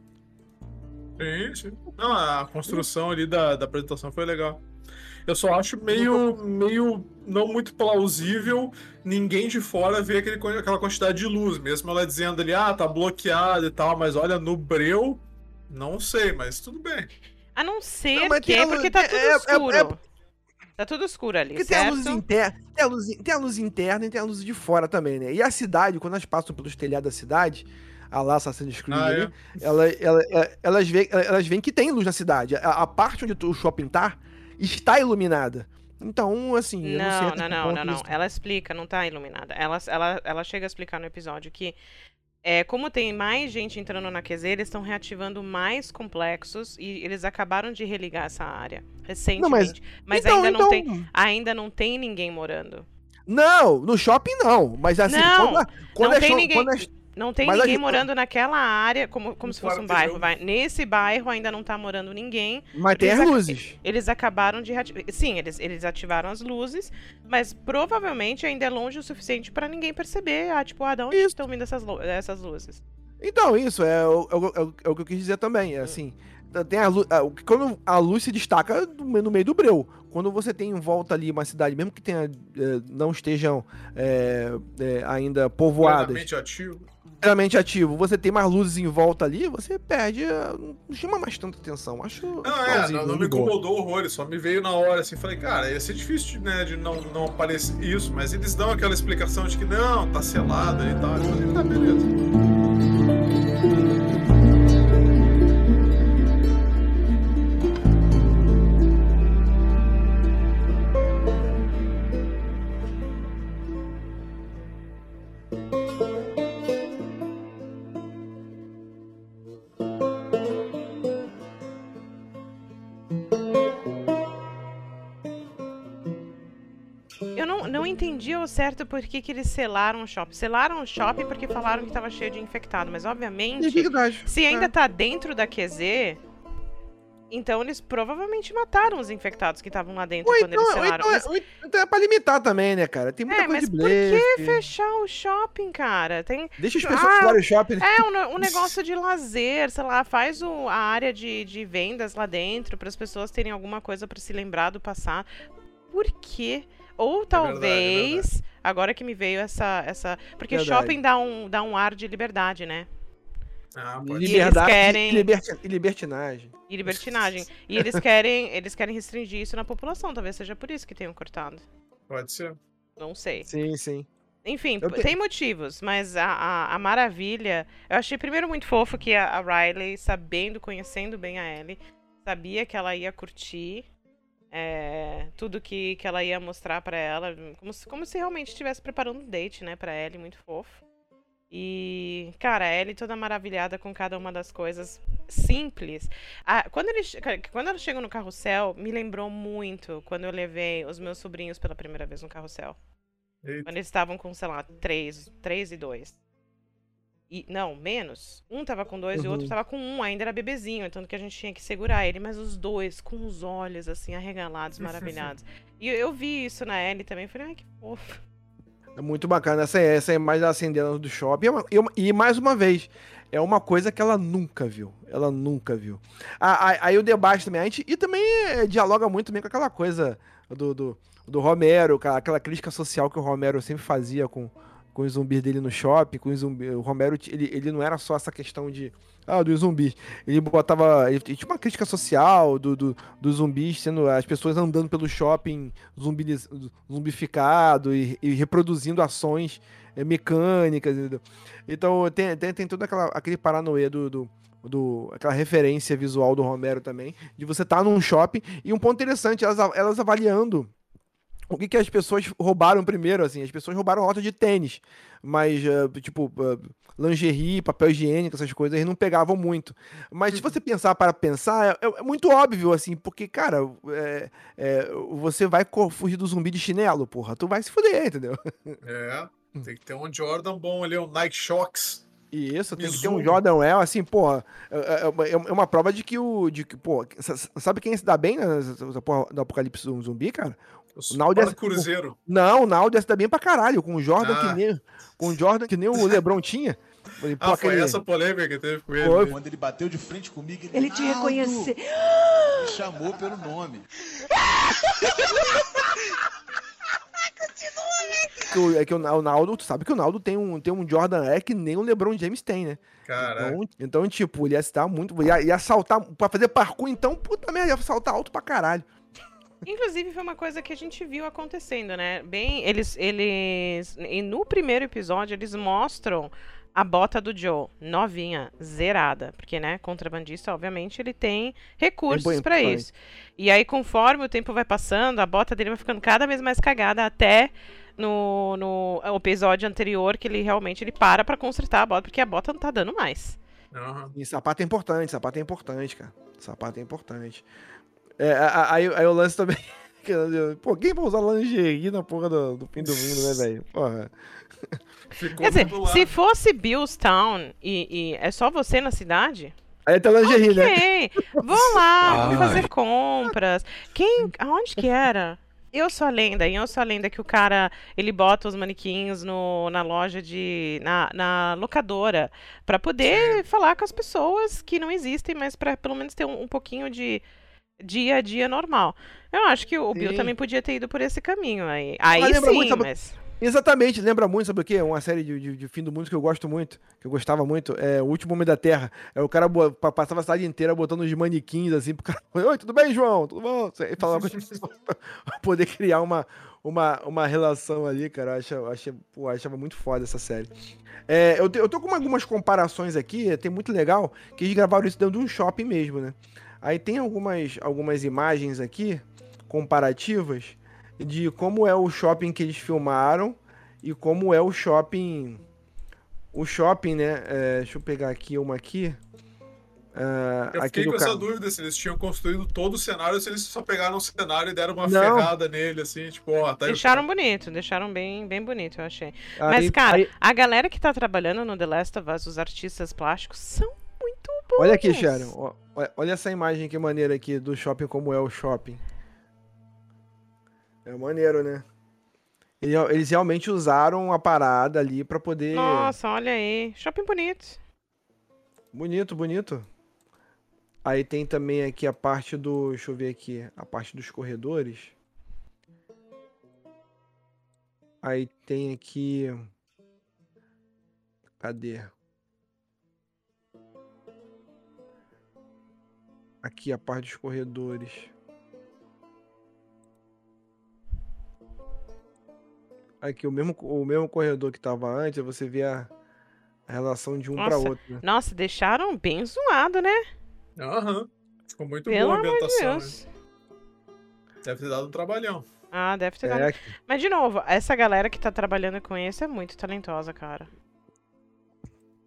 Sim, sim. Não, a construção ali da, da apresentação foi legal. Eu só acho meio, meio não muito plausível ninguém de fora ver aquele, aquela quantidade de luz, mesmo ela dizendo ali, ah, tá bloqueado e tal, mas olha, no breu, não sei, mas tudo bem. A não ser Não, mas que, tem a luz- porque tá é- tudo é- é- escuro. é- Tá tudo escuro ali, Porque tem a certo? luz interna, tem a luz, tem a luz interna e tem a luz de fora também, né? E a cidade, quando elas passam pelos telhados da cidade, a lá Assassin's Creed Ah, ali, é? ela, ela, ela- elas, veem, elas veem que tem luz na cidade. A, a parte onde o shopping tá, está iluminada. Então, assim, eu não, sei Não, até não, que não, ponto não, não. isso- Ela explica, não tá iluminada. Ela, ela, ela chega a explicar no episódio que, é, como tem mais gente entrando na Q Z, eles estão reativando mais complexos e eles acabaram de religar essa área recentemente. mas então, ainda, então- não tem, ainda não tem ninguém morando. Não, no shopping não. Mas assim, Não, quando, quando não é tem show- ninguém- quando é- Não tem Mas a ninguém gente- morando naquela área, como, como se fosse um quarteirão. bairro. Vai. Nesse bairro ainda não tá morando ninguém. Mas tem Eles as ac- luzes. Eles acabaram de reativar. Sim, eles, eles ativaram as luzes, mas provavelmente ainda é longe o suficiente pra ninguém perceber. Ah, tipo, ah, de onde Isso. estão vindo essas, lu- essas luzes? Então, isso é o, é o- é o- é o que eu quis dizer também. É assim, tem a luz, a- quando a luz se destaca no me- no meio do breu. Quando você tem em volta ali uma cidade, mesmo que tenha, eh, não estejam eh, eh, ainda povoadas, Plenamente ativo. realmente ativo, você tem mais luzes em volta ali, você perde, eh, não chama mais tanta atenção. Acho Não, é, plausível, não, não me de boa. incomodou horrores, só me veio na hora assim, falei, cara, ia ser difícil né, de não, não aparecer isso, mas eles dão aquela explicação de que não, tá selado e tal. Eu falei, tá, beleza. Eu não, não entendi ao certo por que, que eles selaram o shopping. Selaram o shopping porque falaram que tava cheio de infectado, mas obviamente, É verdade. se ainda É. tá dentro da Q Z, então eles provavelmente mataram os infectados que estavam lá dentro Ou quando então, eles ou selaram. então, Mas- é, ou então é pra limitar também, né, cara? Tem muita É, coisa mas de por que blefe. fechar o shopping, cara? Tem. Deixa as Ah, pessoas fora do shopping. É, um, ne- um negócio de lazer, sei lá, faz o, a área de, de vendas lá dentro para as pessoas terem alguma coisa para se lembrar do passado. Por quê? Ou talvez, agora que me veio essa. essa porque Verdade. shopping dá um, dá um ar de liberdade, né? Ah, pode ser. Liberdade querem- e liberti- e libertinagem. E libertinagem. E eles querem, eles querem restringir isso na população, talvez seja por isso que tenham cortado. Pode ser. Não sei. Sim, sim. Enfim, Eu te- tem motivos, mas a, a, a maravilha. Eu achei primeiro muito fofo que a, a Riley, sabendo, conhecendo bem a Ellie, sabia que ela ia curtir é, tudo que, que ela ia mostrar pra ela. Como se, como se realmente estivesse preparando um date, né, pra Ellie, muito fofo. E, cara, a Ellie toda maravilhada com cada uma das coisas simples. Ah, quando, eles, quando elas chegam no carrossel, me lembrou muito quando eu levei os meus sobrinhos pela primeira vez no carrossel. Eita. Quando eles estavam com, sei lá, três, três e dois. E, não, menos. Um tava com dois Uhum. e o outro tava com um, ainda era bebezinho, tanto que a gente tinha que segurar ele, mas os dois com os olhos, assim, arregalados, maravilhados. E eu, eu vi isso na Ellie também, falei, ai, que fofo. É muito bacana essa, essa imagem acendendo do shopping. E, uma- e uma- e mais uma vez, é uma coisa que ela nunca viu. Ela nunca viu. Ah, ah, Aí o debate também. A gente, e também eh, dialoga muito também com aquela coisa do, do, do Romero, aquela- aquela crítica social que o Romero sempre fazia com, com os zumbis dele no shopping. Com os zumbi, o Romero, ele, ele não era só essa questão de. Ah, dos zumbis. Ele botava. Ele tinha uma crítica social do, do, dos zumbis, sendo as pessoas andando pelo shopping zumbi, zumbificado e, e reproduzindo ações eh, mecânicas. Entendeu? Então tem, tem, tem todo aquela, aquele paranoia do, do, do. aquela referência visual do Romero também. De você estar num shopping. E um ponto interessante, elas, elas avaliando. O que, que as pessoas roubaram primeiro, assim? As pessoas roubaram lota de tênis, mas, uh, tipo, uh, lingerie, papel higiênico, essas coisas, eles não pegavam muito. Mas se você pensar para pensar, é, é muito óbvio, assim, porque, cara, é, é, você vai co- fugir do zumbi de chinelo, porra, tu vai se fuder, entendeu? É, tem que ter um Jordan bom ali, um Nike Shox. E isso, tem que ter um Mizuno. Jordan Well, assim, porra, é, é- é uma prova de que o, de que, pô, s- sabe quem se dá bem nessa porra do apocalipse zumbi, cara? O Naldo é- Cruzeiro. Não, o Naldo se dá bem pra caralho, com o Jordan Ah. que nem, com o Jordan que nem o LeBron tinha. Falei, pô, Ah, foi aquele- essa polêmica que teve com ele. Foi. né? Quando ele bateu de frente comigo, Ele te "Naldo!" reconheceu. Me chamou pelo nome. que o- é que o, o Naldo, tu sabe que o Naldo tem um, tem um Jordan é que nem o LeBron James tem, né? Caraca. Então, então, tipo, ele ia estar muito. Ia, ia saltar. Pra fazer parkour, então, puta merda, ia saltar alto pra caralho. Inclusive, foi uma coisa que a gente viu acontecendo, né? Bem, eles. eles e no primeiro episódio, eles mostram a bota do Joe, novinha, zerada. Porque, né, contrabandista, obviamente, ele tem recursos É bom, pra pai. isso. E aí, conforme o tempo vai passando, a bota dele vai ficando cada vez mais cagada, até no, no episódio anterior, que ele realmente ele para pra consertar a bota, porque a bota não tá dando mais. Aham. E sapato é importante, sapato é importante, cara. Sapato é importante. É, a- a- aí, aí o lance também. que eu- Pô, quem vai usar lingerie na porra do, do fim do mundo, né, velho? Porra. Ficou Quer dizer, do lado. se fosse Billstown e, e é só você na cidade, Aí tem lingerie, né? ok, vão lá, vão Ai. fazer compras. Quem, aonde que era? Eu Sou a Lenda, em Eu Sou a Lenda que o cara, ele bota os manequins no, na loja de, na, na locadora, pra poder falar com as pessoas que não existem, mas pra pelo menos ter um, um pouquinho de dia a dia normal. Eu acho que o Bill Sim. também podia ter ido por esse caminho aí. Aí Mas lembra sim, muito, sabe- mas... Exatamente, lembra muito, sabe o quê? Uma série de, de, de fim do mundo que eu gosto muito, que eu gostava muito, é O Último Homem da Terra. É o cara bo- pa- passava a cidade inteira botando os manequins assim pro cara. Oi, tudo bem, João? Tudo bom? E falava com as pessoas pra poder criar uma, uma, uma relação ali, cara. Eu achava, eu achava, pô, eu achava muito foda essa série. É, eu, te- eu tô com algumas comparações aqui, tem muito legal, que eles gravaram isso dentro de um shopping mesmo, né? Aí tem algumas, algumas imagens aqui, comparativas, de como é o shopping que eles filmaram e como é o shopping. O shopping, né? É, deixa eu pegar aqui uma aqui. Ah, Eu aqui fiquei do com ca- essa dúvida se eles tinham construído todo o cenário ou se eles só pegaram o cenário e deram uma Não. ferrada nele, assim, tipo, ó, tá aí o Deixaram bonito, deixaram bem, bem bonito, eu achei. Aí- Mas, cara, aí- a galera que tá trabalhando no The Last of Us, os artistas plásticos, são muito bons. olha aqui, Sharon. ó, ó- Olha essa imagem que maneira aqui do shopping, como é o shopping. É maneiro, né? Ele- Eles realmente usaram a parada ali pra poder. Nossa, olha aí. Shopping bonito. Bonito, bonito. Aí tem também aqui a parte do. Deixa eu ver aqui. A parte dos corredores. Aí tem aqui. Cadê? Aqui a parte dos corredores. Aqui o mesmo, o mesmo corredor que tava antes, aí você vê a, a relação de um pra Nossa, outro. Né? Nossa, deixaram bem zoado, né? Aham. Ficou muito Pelo boa a amor de ambientação, né? Deus. Deve ter dado um trabalhão. Ah, deve ter dado. É, Mas, de novo, essa galera que tá trabalhando com isso é muito talentosa, cara.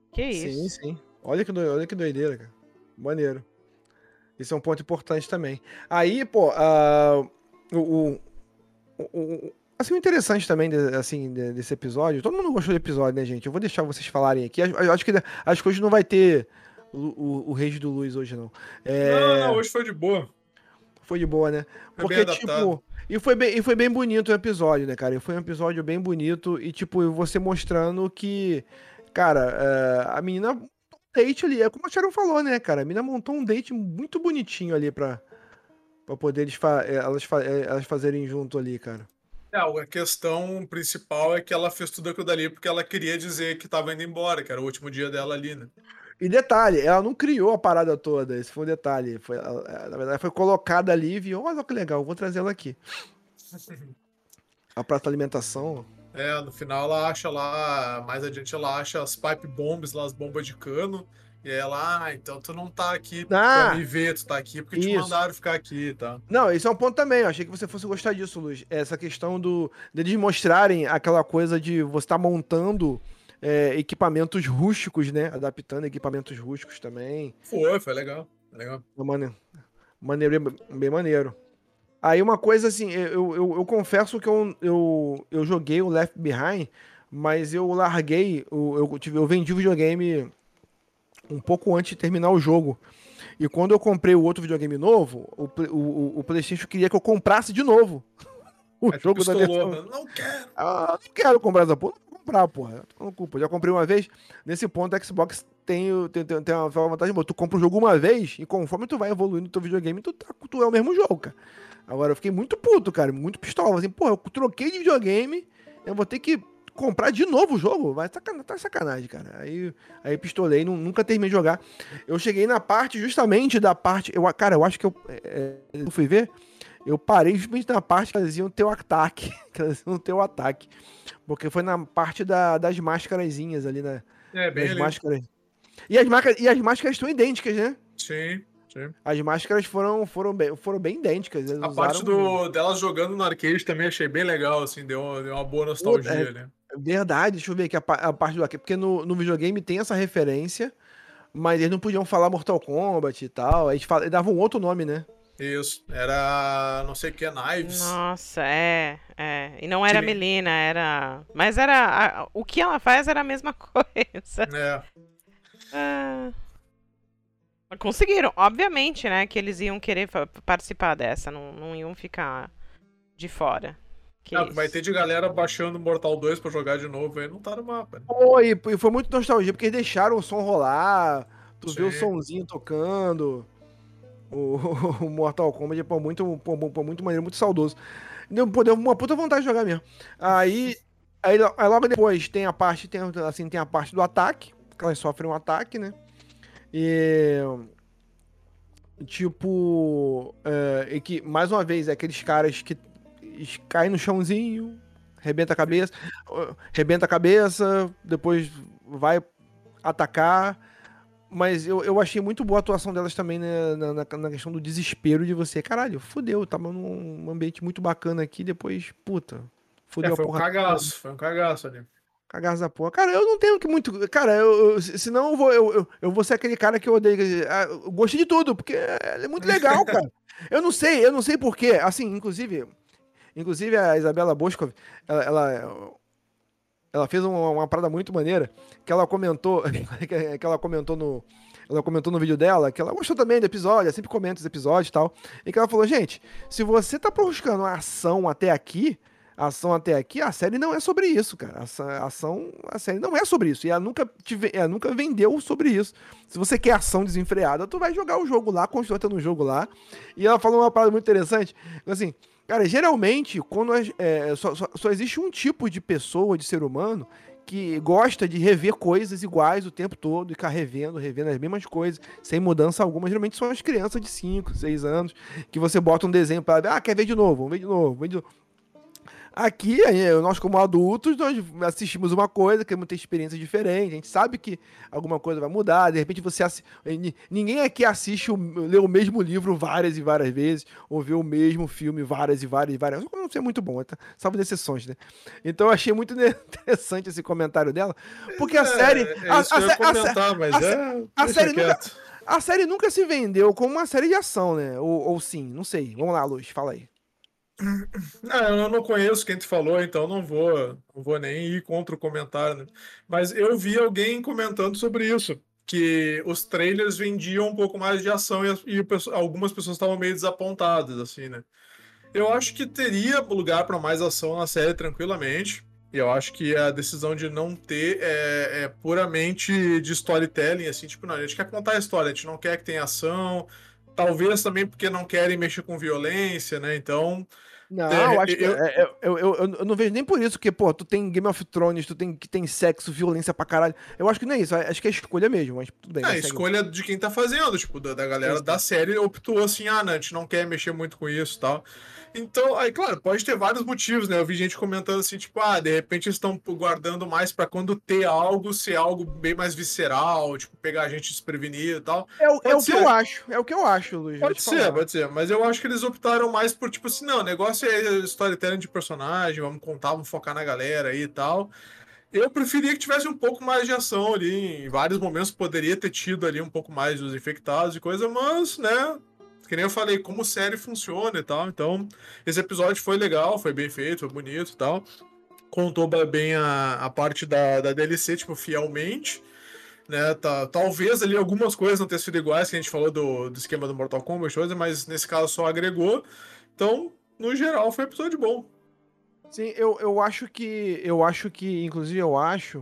Que isso? Sim, sim. Olha que, do... Olha que doideira, cara. Maneiro. Isso é um ponto importante também. Aí, pô, uh, o, o, o, assim, o interessante também de, assim, de, desse episódio, todo mundo gostou do episódio, né, gente? Eu vou deixar vocês falarem aqui. Eu acho que acho que hoje não vai ter o, o, o Reis do Luz hoje, não. É... Não, não, hoje foi de boa. Foi de boa, né? Foi Porque, bem tipo... E foi, bem, e foi bem bonito o episódio, né, cara? E foi um episódio bem bonito e, tipo, você mostrando que, cara, uh, a menina... date ali, é como a Sharon falou, né, cara? A mina montou um date muito bonitinho ali pra, pra poder eles fa elas, fa elas fazerem junto ali, cara. É, a questão principal é que ela fez tudo aquilo dali porque ela queria dizer que tava indo embora, que era o último dia dela ali, né? E detalhe, ela não criou a parada toda, esse foi um detalhe. Foi, ela, na verdade, foi colocada ali e viu, olha que legal, vou trazer ela aqui. A praça de alimentação... É, no final ela acha lá, mais adiante ela acha as pipe bombs lá, as bombas de cano, e ela, ah, então tu não tá aqui ah, pra me ver, tu tá aqui porque isso. te mandaram ficar aqui, tá? Não, isso é um ponto também, eu achei que você fosse gostar disso, Luz. Essa questão do deles mostrarem aquela coisa de você estar tá montando é, equipamentos rústicos, né? Adaptando equipamentos rústicos também. Foi, foi legal, legal. Maneiro, maneiro, bem maneiro. Aí uma coisa assim, eu, eu, eu confesso que eu, eu, eu joguei o Left Behind, mas eu larguei, eu, eu, tive, eu vendi o videogame um pouco antes de terminar o jogo. E quando eu comprei o outro videogame novo, o, o, o PlayStation queria que eu comprasse de novo o é jogo da versão. Não quero! Ah, não quero comprar essa porra, não vou comprar, porra. Não culpa. Já comprei uma vez. Nesse ponto, o Xbox tem, tem, tem, tem uma vantagem boa. Tu compra o jogo uma vez e conforme tu vai evoluindo no teu videogame, tu, tá, tu é o mesmo jogo, cara. Agora eu fiquei muito puto, cara, muito pistola. Assim, pô, eu troquei de videogame, eu vou ter que comprar de novo o jogo? Vai sacanagem, tá sacanagem, cara. Aí, aí pistolei, não, nunca terminei de jogar. Eu cheguei na parte, justamente da parte. Eu, cara, eu acho que eu, é, eu fui ver. Eu parei justamente na parte que elas iam ter o ataque. Que elas iam ter o ataque. Porque foi na parte da, das máscarazinhas ali, né? É, bem das ali. máscaras. E as, máscaras, e as máscaras estão idênticas, né? Sim. Sim. As máscaras foram, foram, bem, foram bem idênticas. Eles a usaram... parte do, delas jogando no arcade também achei bem legal, assim, deu, deu uma boa nostalgia, é, né? Verdade, deixa eu ver aqui a, a parte do arcade. Porque no, no videogame tem essa referência, mas eles não podiam falar Mortal Kombat e tal. Eles, falavam, eles davam um outro nome, né? Isso, era não sei o que, Knives. Nossa, é, é. E não era Melina, era... Mas era... A, o que ela faz era a mesma coisa. É. Ah... Conseguiram, obviamente, né, que eles iam querer participar dessa, não, não iam ficar de fora. Que ah, vai ter de galera baixando Mortal dois pra jogar de novo aí, não tá no mapa. Né? Foi, e foi muito nostalgia, porque eles deixaram o som rolar, tu Sim. vê o sonzinho tocando, o, o Mortal Kombat, pô, muito, pô, pô, muito maneiro, muito saudoso. Deu, pô, deu uma puta vontade de jogar mesmo. Aí, aí, aí logo depois tem a parte, tem, assim, tem a parte do ataque, que elas sofrem um ataque, né? E tipo é, e que mais uma vez é aqueles caras que caem no chãozinho, rebenta a cabeça, rebenta a cabeça, depois vai atacar. Mas eu, eu achei muito boa a atuação delas também, né, na, na, na questão do desespero de você, caralho, fudeu, tava num ambiente muito bacana aqui, depois, puta, fudeu é, foi a porra. Um cagaço, foi um cagaço ali. Cagaço da porra. Cara, eu não tenho que muito. Cara, eu, eu, senão eu vou, eu, eu, eu vou ser aquele cara que eu odeio. Eu gostei de tudo, porque é muito legal, cara. Eu não sei, eu não sei porquê. Assim, inclusive. Inclusive a Isabela Boscov, ela, ela, ela fez uma, uma parada muito maneira. Que ela comentou. Que ela comentou no. Ela comentou no vídeo dela que ela gostou também do episódio, ela sempre comenta os episódios e tal. E que ela falou, gente, se você tá buscando a ação até aqui. A ação até aqui, a série não é sobre isso, cara. A ação, a série não é sobre isso. E ela nunca, te, ela nunca vendeu sobre isso. Se você quer ação desenfreada, tu vai jogar o jogo lá, continua tendo o jogo lá. E ela falou uma parada muito interessante. Assim, cara, geralmente, quando é, só, só, só existe um tipo de pessoa, de ser humano, que gosta de rever coisas iguais o tempo todo, e ficar revendo, revendo as mesmas coisas, sem mudança alguma. Geralmente são as crianças de cinco, seis anos, que você bota um desenho pra ver, ah, quer ver de novo, vamos ver de novo, vamos ver de novo. Aqui, aí, nós como adultos, nós assistimos uma coisa, queremos ter experiência diferente, a gente sabe que alguma coisa vai mudar, de repente você assi... ninguém aqui assiste, o... lê o mesmo livro várias e várias vezes, ou vê o mesmo filme várias e várias e várias vezes, não sei muito bom, tá? Salvo exceções, né? Então eu achei muito interessante esse comentário dela, porque a É, série... é a, isso que eu ia a, comentar, a, mas a, é, a deixa série nunca... quieto. A série nunca se vendeu como uma série de ação, né? Ou, ou sim, não sei. Vamos lá, Luz, fala aí. Ah, eu não conheço quem te falou, então não vou, não vou nem ir contra o comentário, né? Mas eu vi alguém comentando sobre isso, que os trailers vendiam um pouco mais de ação e, as- e o pesso- algumas pessoas estavam meio desapontadas, assim, né? Eu acho que teria lugar para mais ação na série tranquilamente. E eu acho que a decisão de não ter é, é puramente de storytelling, assim, tipo, não, a gente quer contar a história, a gente não quer que tenha ação. Talvez também porque não querem mexer com violência, né? Então, Não, eu é, acho que. eu, é- é- Eu, eu, eu, eu não vejo nem por isso, porque, pô, tu tem Game of Thrones, tu tem que tem sexo, violência pra caralho. Eu acho que não é isso, acho que é escolha mesmo, mas tudo bem. É, a vai, segue. escolha de quem tá fazendo, tipo, da, da galera Sim, sim. da série optou assim, ah, não, a gente não quer mexer muito com isso e tal. Então, aí, claro, pode ter vários motivos, né? Eu vi gente comentando assim, tipo, ah, de repente eles estão guardando mais pra quando ter algo, ser algo bem mais visceral, tipo, pegar a gente desprevenido e tal. É, o- é Pode o que ser. eu acho, é o que eu acho, Luiz. vou Pode te ser, falar. pode ser, mas eu acho que eles optaram mais por, tipo assim, não, o negócio é storytelling de personagem, vamos contar, vamos focar na galera aí e tal. Eu preferia que tivesse um pouco mais de ação ali. Em vários momentos poderia ter tido ali um pouco mais dos infectados e coisa, mas, né? Que nem eu falei, como série funciona e tal. Então, esse episódio foi legal, foi bem feito, foi bonito e tal. Contou ba- bem a, a parte da, da D L C, tipo, fielmente. Né? Tá, talvez ali algumas coisas não tenham sido iguais, que a gente falou do, do esquema do Mortal Kombat, coisa, mas nesse caso só agregou. Então, no geral, foi um episódio bom. Sim, eu, eu acho que. Eu acho que, inclusive, eu acho.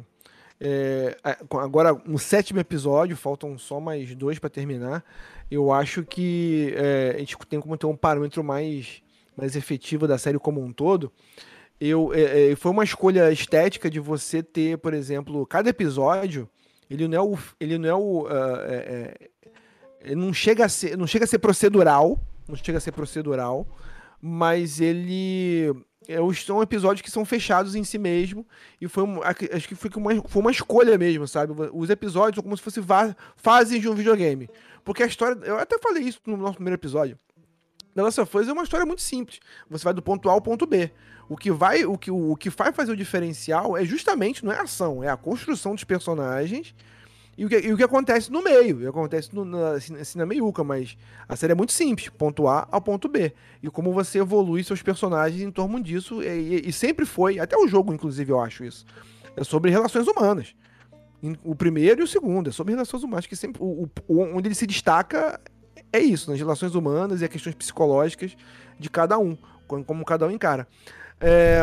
é, a- agora, no sétimo episódio, faltam só mais dois pra terminar. Eu acho que é, a gente tem como ter um parâmetro mais, mais efetivo da série como um todo. Eu, é, é, foi uma escolha estética de você ter, por exemplo, cada episódio. Ele não é o. Ele não é o. ah, é- é- ele não chega a ser, não chega a ser procedural. Não chega a ser procedural. Mas ele. É, os- são episódios que são fechados em si mesmo. E foi um, ac- acho que foi uma, foi uma escolha mesmo, sabe? Os episódios são como se fossem va- fases de um videogame. Porque a história. Eu até falei isso no nosso primeiro episódio. The Last of Us é uma história muito simples. Você vai do ponto A ao ponto B. O que vai, o que, o que vai fazer o diferencial é justamente, não é a ação, é a construção dos personagens e o que, e o que acontece no meio. O que acontece no, na, assim, assim, na meiuca, mas a série é muito simples, ponto A ao ponto B. E como você evolui seus personagens em torno disso, e, e- e sempre foi, até o jogo, inclusive, eu acho isso. É sobre relações humanas. Em- O primeiro e o segundo, é sobre relações humanas, que sempre. O, o- o- onde ele se destaca é isso, nas relações humanas e as questões psicológicas de cada um, como, como cada um encara. É,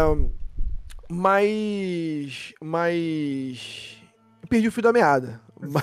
mas. Mas. Perdi o fio da meada.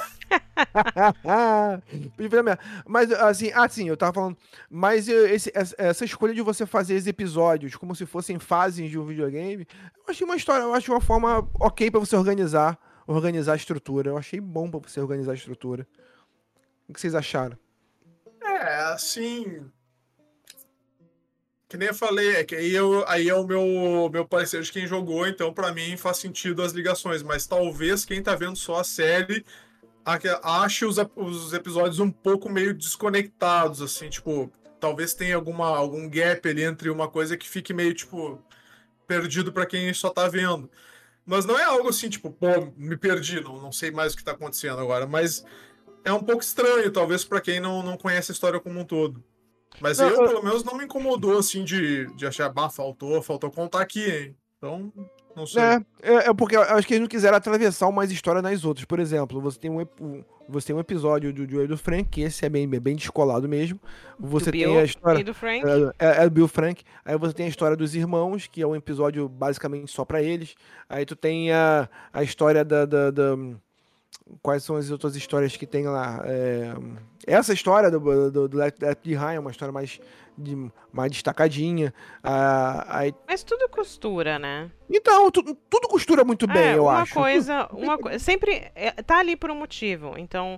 Perdi o fio da meada. Mas, assim, ah, sim, eu tava falando. Mas eh, esse- essa essa escolha de você fazer esses episódios como se fossem fases de um videogame, eu achei uma história, eu achei uma forma ok pra você organizar, organizar a estrutura. Eu achei bom pra você organizar a estrutura. O que vocês acharam? É, assim. Que nem eu falei, é que aí, eu, aí é o meu, meu parecer de quem jogou, então pra mim faz sentido as ligações, mas talvez quem tá vendo só a série aque- ache os, ep- os episódios um pouco meio desconectados, assim, tipo, talvez tenha alguma, algum gap ali entre uma coisa que fique meio, tipo, perdido pra quem só tá vendo. Mas não é algo assim, tipo, pô, me perdi, não, não sei mais o que tá acontecendo agora, mas é um pouco estranho, talvez, pra quem não, não conhece a história como um todo. Mas Não, eu, eu- pelo menos, não me incomodou, assim, de, de achar, bah, faltou, faltou contar aqui, hein? Então, não sei. É, é, é porque eu acho que eles não quiseram atravessar umas histórias nas outras. Por exemplo, você tem um, ep- um- você tem um episódio do Joey e do Frank, que esse é bem, bem descolado mesmo. Você Do tem Bill a história. e do Frank. É, é, é o Bill Frank. Aí você tem a história dos irmãos, que é um episódio basicamente só pra eles. Aí tu tem a, a história da, da- da- Quais são as outras histórias que tem lá? É, essa história do, do, do Left Behind é uma história mais, de- mais destacadinha. Ah, aí... Mas tudo costura, né? Então, tu- tudo costura muito bem, é, eu uma acho. coisa, uma coisa, sempre é, tá ali por um motivo. Então,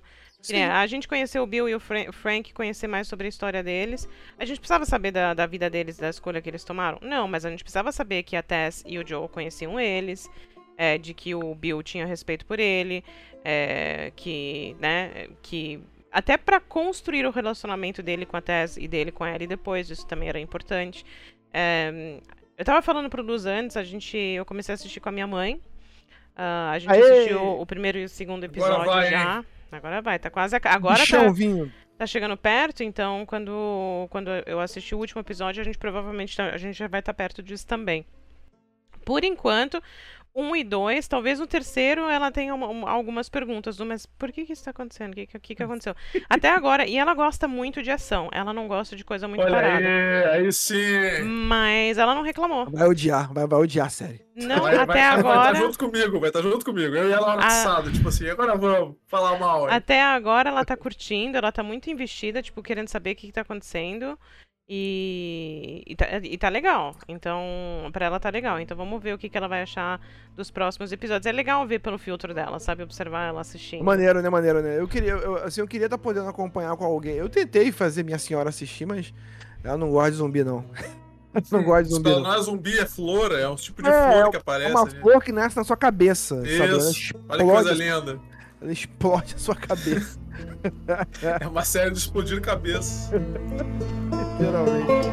É, a gente conheceu o Bill e o Fra- Frank, conhecer mais sobre a história deles. A gente precisava saber da, da vida deles, da escolha que eles tomaram? Não, mas a gente precisava saber que a Tess e o Joel conheciam eles, é, de que o Bill tinha respeito por ele, é, que, né, que até pra construir o relacionamento dele com a Tess e dele com a Ellie depois, isso também era importante. É, eu tava falando pro Luz antes, a gente, eu comecei a assistir com a minha mãe. Uh, a gente Aê! assistiu o primeiro e o segundo episódio Agora vai, já. hein? Agora vai, tá quase. ac- Agora Bichão tá, vinho. tá chegando perto, então quando, quando eu assistir o último episódio, a gente provavelmente tá- a gente já vai estar perto disso também. Por enquanto, um e dois, talvez no terceiro ela tenha uma- uma- algumas perguntas, do, mas por que que isso tá acontecendo? O que, que, que que aconteceu? Até agora, e ela gosta muito de ação, ela não gosta de coisa muito Olha parada. aí, aí sim. Mas ela não reclamou. Vai odiar, vai, vai odiar a série. Não, vai, até vai, agora. Vai estar junto comigo, vai estar junto comigo. Eu e ela A- assado, tipo assim, agora vamos falar mal. hein? Até agora ela tá curtindo, ela tá muito investida, tipo, querendo saber o que, que tá acontecendo. E, e, tá, e tá legal. Então, pra ela tá legal. Então vamos ver o que, que ela vai achar dos próximos episódios. É legal ver pelo filtro dela, sabe? Observar ela assistindo. Maneiro, né? Maneiro, né? Eu queria, eu, assim, eu queria estar podendo acompanhar com alguém. Eu tentei fazer minha senhora assistir, mas ela não gosta de zumbi, não. Não gosta de Isso zumbi, não não. é zumbi, é flor, é um tipo de É, flor é que aparece. uma ali. flor que nasce na sua cabeça, sabe? Ela Isso, olha que explode, coisa linda. ela explode a sua cabeça, É uma série de explodir cabeça. literalmente.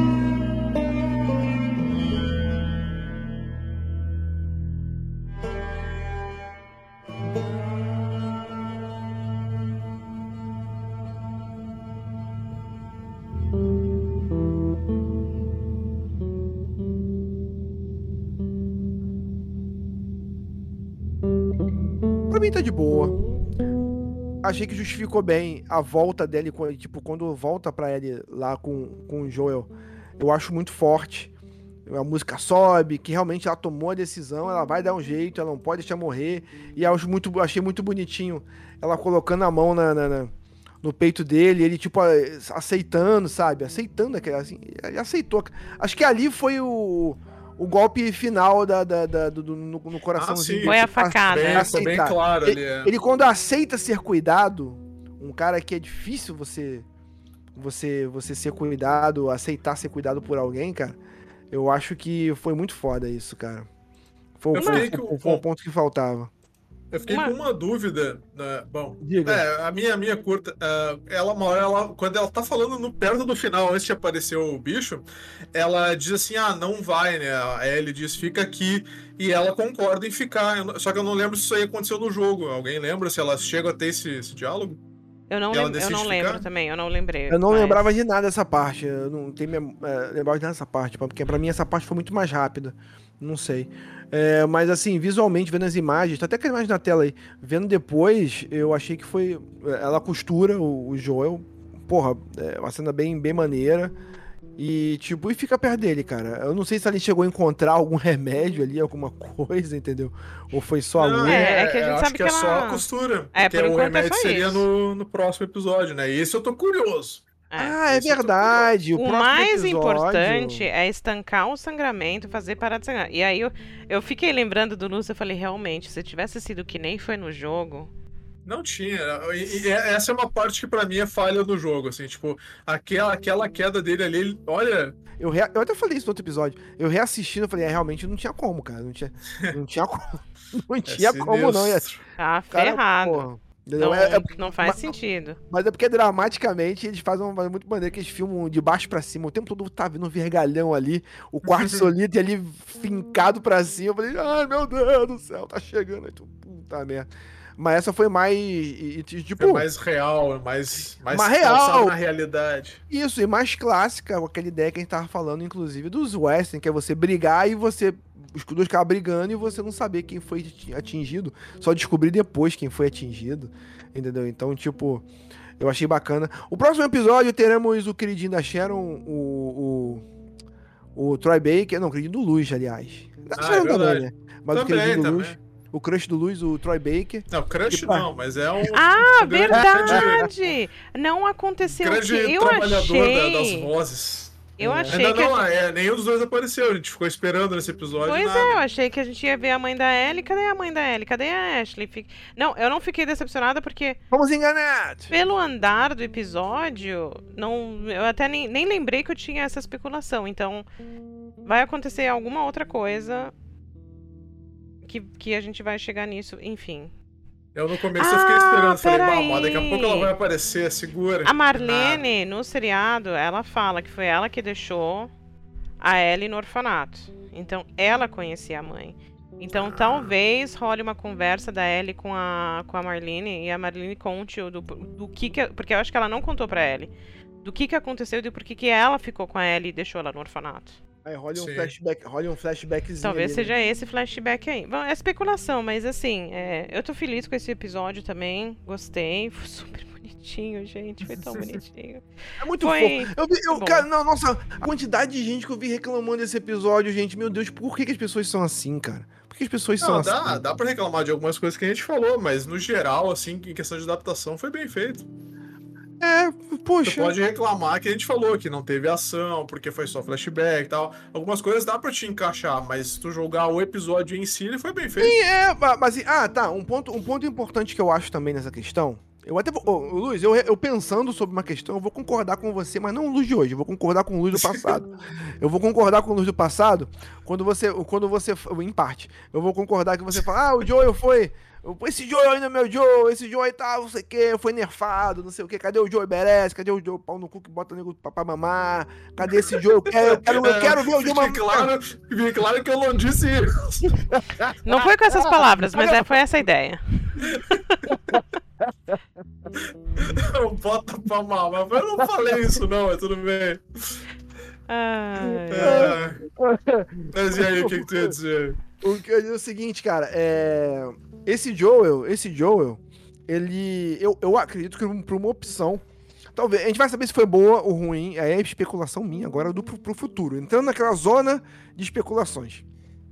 Pra mim tá de boa. Achei que justificou bem a volta dele, com- tipo, quando volta pra ele lá com, com o Joel. Eu acho muito forte. A música sobe, que realmente ela tomou a decisão, ela vai dar um jeito, ela não pode deixar morrer. E eu acho muito, achei muito bonitinho ela colocando a mão na, na- na- no peito dele, ele, tipo, a- aceitando, sabe? Aceitando aquela, assim, ele aceitou. Acho que ali foi o, o golpe final da, da- da- do, do- no, no coraçãozinho. sim. Foi a facada. Bem, né? foi bem aceitar. claro ali. Ele, é. ele quando aceita ser cuidado, um cara que é difícil você você você ser cuidado, aceitar ser cuidado por alguém, cara, eu acho que foi muito foda isso, cara. Foi, Eu foi- fiquei foi- com- foi um ponto que faltava. Eu fiquei Uma- com uma dúvida, né? Bom, Diga. é, a minha, a minha curta, ah, ela, uma hora, ela, quando ela tá falando no, perto do final, antes de aparecer o bicho, ela diz assim, ah, não vai, né? A Ellie diz, fica aqui, e ela concorda em ficar. Eu não- Só que eu não lembro se isso aí aconteceu no jogo. Alguém lembra se elas chegam a ter esse, esse diálogo? Eu não, E ela lem- eu decide não lembro ficar? também, eu não lembrei. Eu não mas- lembrava de nada dessa parte. Eu não tenho mem- é, lembrava de nada dessa parte, porque pra mim essa parte foi muito mais rápida. Não sei. É, mas assim, visualmente, vendo as imagens, tá até com a imagem na tela aí. Vendo depois, eu achei que foi. Ela costura o, o Joel. Porra, é uma cena bem, bem maneira. E, tipo, e fica perto dele, cara. Eu não sei se ele chegou a encontrar algum remédio ali, alguma coisa, entendeu? Ou foi só a Não, luz. é, é que a gente eu sabe acho que, que é só ela- a costura. É, porque por o enquanto é remédio só seria isso. no, no próximo episódio, né? E esse eu tô curioso. É. Ah, é Esse eu tô verdade. O, O próximo mais episódio- importante é estancar o sangramento, fazer parar de sangrar. E aí eu, eu fiquei lembrando do Lúcio, eu falei, realmente, se tivesse sido que nem foi no jogo. Não tinha. E, e essa é uma parte que pra mim é falha no jogo, assim, tipo, aquela, aquela queda dele ali, ele- olha, Eu, rea- eu até falei isso no outro episódio. Eu reassistindo, eu falei, é, realmente não tinha como, cara. Não tinha, não tinha como. Não é tinha como, não. Ia, sinistro. Tá cara, ferrado. porra, entendeu? Não, É- é- não faz mas- sentido. Mas é porque dramaticamente eles fazem uma maneira muito maneira que eles filmam de baixo pra cima. O tempo todo tá vindo um vergalhão ali, o quarto solito e ali fincado pra cima. Eu falei, ai meu Deus do céu, tá chegando. Aí tu, puta merda. Mas essa foi mais. e- e, tipo, É mais real, mais, mais Mais real. calçado na realidade. isso, e mais clássica, aquela ideia que a gente tava falando, inclusive, dos western, que é você brigar e você. Os dois ficavam brigando e você não saber quem foi atingido, só descobrir depois quem foi atingido, entendeu? Então, tipo, eu achei bacana. O próximo episódio teremos o queridinho da Sharon, o. O, o Troy Baker, não, o queridinho do Luz, aliás. Da Ah, Sharon é também, verdade. né? Mas o Também, queridinho do também. Luz, o crush do Luz, o Troy Baker. Não, crush Que pa- não, mas é um Ah, um grande- verdade! Não aconteceu o grande que eu trabalhador da- das achei. vozes. Eu É. achei Ainda que. não, a gente... é, nenhum dos dois apareceu. A gente ficou esperando nesse episódio. Pois nada. é, eu achei que a gente ia ver a mãe da Ellie. Cadê a mãe da Ellie? Cadê a Ashley? Fique- Não, eu não fiquei decepcionada porque, Fomos enganados! pelo andar do episódio, não, eu até nem, nem lembrei que eu tinha essa especulação. Então, vai acontecer alguma outra coisa que, que a gente vai chegar nisso. Enfim. Eu no começo eu Ah, fiquei esperando. Falei, peraí. "Bah, mas daqui a pouco ela vai aparecer, segura. A Marlene, no seriado, ela fala que foi ela que deixou a Ellie no orfanato. Então, ela conhecia a mãe. Então, talvez role uma conversa da Ellie com a, com a Marlene e a Marlene conte o do, do que, que... Porque eu acho que ela não contou pra Ellie. Do que que aconteceu e do porquê que ela ficou com a Ellie e deixou ela no orfanato. Aí rola um Sim. flashback, rola um flashbackzinho. Talvez ali, né? seja esse flashback aí. Bom, é especulação, mas assim, é, eu tô feliz com esse episódio também. Gostei. Foi super bonitinho, gente. Foi tão bonitinho. É muito Foi- fofo. Eu vi, eu, bom. cara, não, nossa, a quantidade de gente que eu vi reclamando desse episódio, gente, meu Deus, por que, que as pessoas são assim, cara? Por que as pessoas são Não, assim? dá, dá pra reclamar de algumas coisas que a gente falou, mas no geral, assim, em questão de adaptação, foi bem feito. É, Você poxa. pode reclamar que a gente falou que não teve ação, porque foi só flashback e tal. Algumas coisas dá pra te encaixar, mas se tu jogar o episódio em si, ele foi bem feito. Sim, é, ma- mas ah, tá, um ponto, um ponto importante que eu acho também nessa questão, eu até vou, ô, Luiz, eu, eu pensando sobre uma questão, eu vou concordar com você, mas não o Luz de hoje, eu vou concordar com o Luz do passado. Eu vou concordar com o Luz do passado quando você, quando você, em parte, eu vou concordar que você fala, ah, o Joel foi, esse Joel aí não é meu Joel, esse Joel aí tá, não sei o que, foi nerfado, não sei o que, cadê o Joel Beres, cadê o Joel pau no cu que bota o nego pra, pra mamar, cadê esse Joel, eu quero, eu quero, eu quero ver o Joel Fique claro, fique claro que eu não disse isso. Não foi com essas palavras, mas é, foi essa a ideia. Não bota pra mamar. Mas eu não falei isso, não, mas tudo bem. Ai, É. Mas e aí, o que, que tu ia dizer? O que eu digo é o seguinte, cara, é... esse Joel, esse Joel, ele, eu, eu acredito que por uma opção, talvez, a gente vai saber se foi boa ou ruim, aí é especulação minha agora do pro, pro futuro, entrando naquela zona de especulações.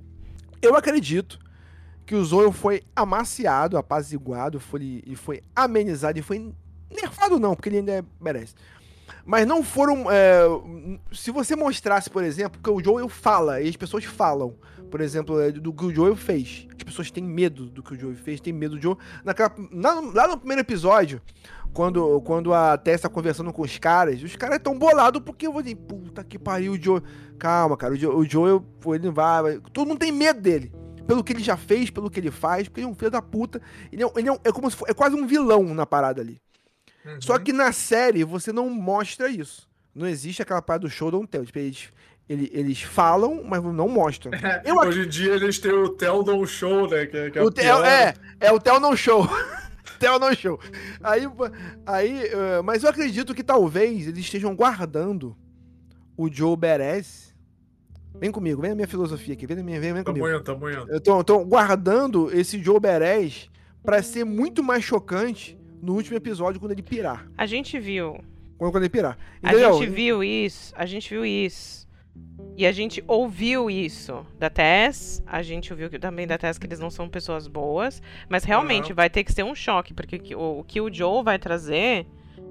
Eu acredito que o Joel foi amaciado, apaziguado, foi, e foi amenizado, e foi nerfado não, porque ele ainda merece. Mas não foram, é, se você mostrasse, por exemplo, que o Joel fala, e as pessoas falam, por exemplo, é, do que o Joel fez. As pessoas têm medo do que o Joel fez, têm medo do Joel. Naquela, lá, no, lá no primeiro episódio, quando, quando a Tess tá conversando com os caras, os caras tão bolados porque eu vou dizer, puta que pariu, o Joel. Calma, cara, o Joel, o Joel pô, ele vai, vai. Todo mundo tem medo dele. Pelo que ele já fez, pelo que ele faz, porque ele é um filho da puta. Ele é, ele é, um, é como se for, é quase um vilão na parada ali. Uhum. Só que na série você não mostra isso. Não existe aquela parada do show don't tell. Tipo, eles, eles, eles falam, mas não mostram. Eu ac- Hoje em dia eles têm o Tell Don't Show, né? Que, que é, o o Theo, pior. é, é o Theo não show. Theo não show. Aí, aí, uh, mas eu acredito que talvez eles estejam guardando o Joe Beres. Vem comigo, vem na minha filosofia aqui, vem na minha, vem, vem Tá comigo. moendo, tá moendo. Eu tô, tô guardando esse Joe Beres pra ser muito mais chocante no último episódio quando ele pirar. a gente viu. Quando, quando ele pirar. A Entendeu? gente viu isso. A gente viu isso. E a gente ouviu isso da Tess. A gente ouviu que- também da Tess que eles não são pessoas boas. Mas realmente Uhum. vai ter que ser um choque. Porque que- o, o que o Joe vai trazer.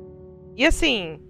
E assim.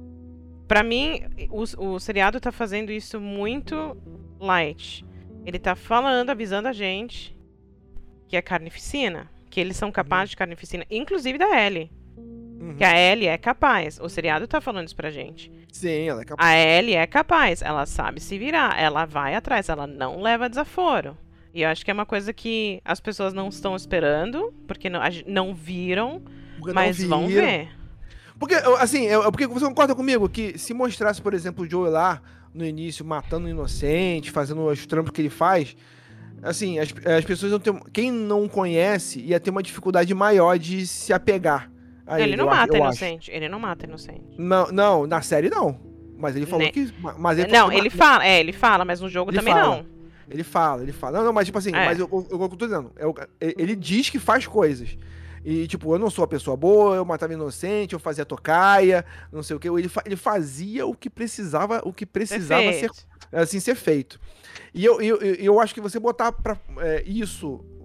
Pra mim, o, o seriado tá fazendo isso muito light. Ele tá falando, avisando a gente que é carnificina. Que eles são capazes de carnificina. Inclusive da Ellie. Uhum. Que a Ellie é capaz. O seriado tá falando isso pra gente. Sim, ela é capaz. A Ellie é capaz. Ela sabe se virar. Ela vai atrás. Ela não leva desaforo. E eu acho que é uma coisa que as pessoas não estão esperando. Porque não, a gen- não viram. Porque não Mas vão viram. ver. Porque, eu- assim, eu, porque você concorda comigo que se mostrasse, por exemplo, o Joel lá no início matando o inocente, fazendo os trampos que ele faz, assim, as, as pessoas não tem, quem não conhece ia ter uma dificuldade maior de se apegar a ele não eu acho- mata eu inocente. Ele não mata inocente. acho. Não, não, na série não. Mas ele falou Ne- que. Mas ele não, falou que- ele fala. É, ele fala, mas no jogo Ele também fala. não. Ele fala, ele fala. Não, não, mas tipo assim, É. mas eu, eu, eu, eu tô dizendo, é o- ele diz que faz coisas. E, tipo, eu não sou a pessoa boa, eu matava inocente, eu fazia tocaia, não sei o que. Ele, fa- ele fazia o que precisava, o que precisava ser, Perfeito. assim, ser feito. E eu, eu, eu, eu acho que você botar pra, é, isso,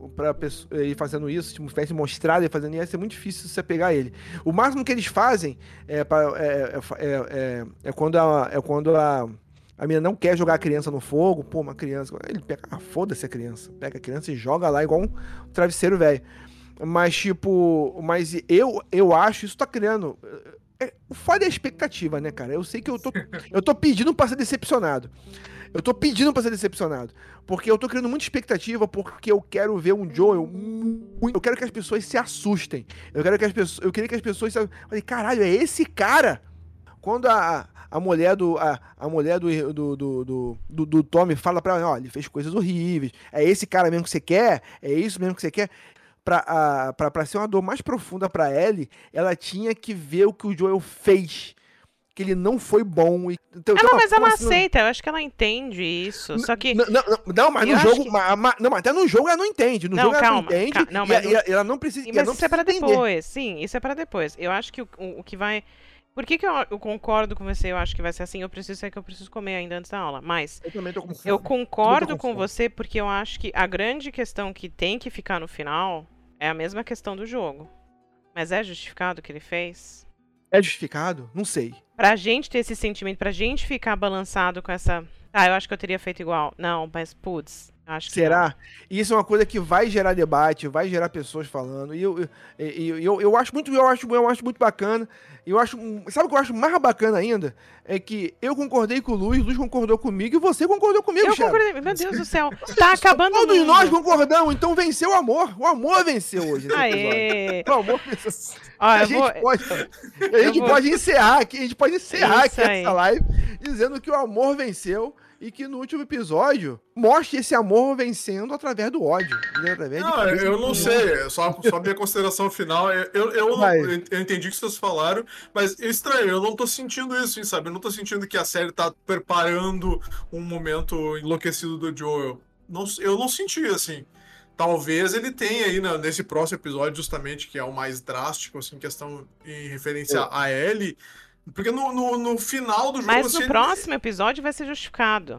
pra pessoa, ele fazendo isso, tipo, tivesse mostrado ele fazendo isso, ia ser muito difícil você pegar ele. O máximo que eles fazem é, pra, é, é, é, é quando, a, é quando a, a menina não quer jogar a criança no fogo, pô, uma criança, ele pega, ah, foda-se a criança, pega a criança e joga lá igual um travesseiro velho. Mas, tipo, mas eu, eu acho, isso tá criando... É, o foda é a expectativa, né, cara? Eu sei que eu tô, eu tô pedindo pra ser decepcionado. Eu tô pedindo pra ser decepcionado. Porque eu tô criando muita expectativa, porque eu quero ver um Joel muito... Eu quero que as pessoas se assustem. Eu quero que as pessoas... Eu queria que as pessoas... Eu falei, caralho, é esse cara? Quando a, a mulher do... A, a mulher do, do, do, do, do, do Tommy fala pra ela, ó, ele fez coisas horríveis. É esse cara mesmo que você quer? É isso mesmo que você quer? Pra, a, pra, pra ser uma dor mais profunda pra Ellie, ela tinha que ver o que o Joel fez. Que ele não foi bom. E, então, ela, mas ela aceita, eu acho que ela entende isso. N só que. Não, não, não mas no jogo. Que... Mas, mas, não, mas até no jogo ela não entende. No não, jogo calma, ela não entende. Calma, não, e, mas e, não... e ela não precisa. Mas não isso é pra entender. depois. Sim, isso é pra depois. Eu acho que o, o, o que vai. Por que, que eu, eu concordo com você? Eu acho que vai ser assim. Eu preciso é que eu preciso comer ainda antes da aula. Mas eu, também tô com fome. eu concordo tô com, com você porque eu acho que a grande questão que tem que ficar no final é a mesma questão do jogo. Mas é justificado o que ele fez? É justificado? Não sei. Pra gente ter esse sentimento, pra gente ficar balançado com essa... Ah, eu acho que eu teria feito igual. Não, mas putz, acho que será? Não. Isso é uma coisa que vai gerar debate, vai gerar pessoas falando. E eu, eu, eu, eu, eu acho muito, eu acho, eu acho muito bacana. Eu acho, sabe o que eu acho mais bacana ainda? É que eu concordei com o Luiz, o Luiz concordou comigo e você concordou comigo, Eu Chara. concordei, meu Deus do céu. Tá acabando o mundo. Todos nós concordamos, então venceu o amor. O amor venceu hoje. Aê! O amor venceu. Ó, a eu gente, vou... pode, a gente vou... pode encerrar aqui, a gente pode encerrar Isso aqui aí. essa live dizendo que o amor venceu. E que no último episódio mostre esse amor vencendo através do ódio. Através não, de... eu não sei. Só, só minha consideração final. Eu, eu, eu, não, eu entendi o que vocês falaram, mas é estranho, eu não tô sentindo isso, sabe? Eu não tô sentindo que a série tá preparando um momento enlouquecido do Joel. Não, eu não senti, assim. Talvez ele tenha aí, né, nesse próximo episódio, justamente, que é o mais drástico, assim, questão em referência eu... a Ellie. Porque no, no, no final do jogo... Mas no assim, próximo episódio vai ser justificado.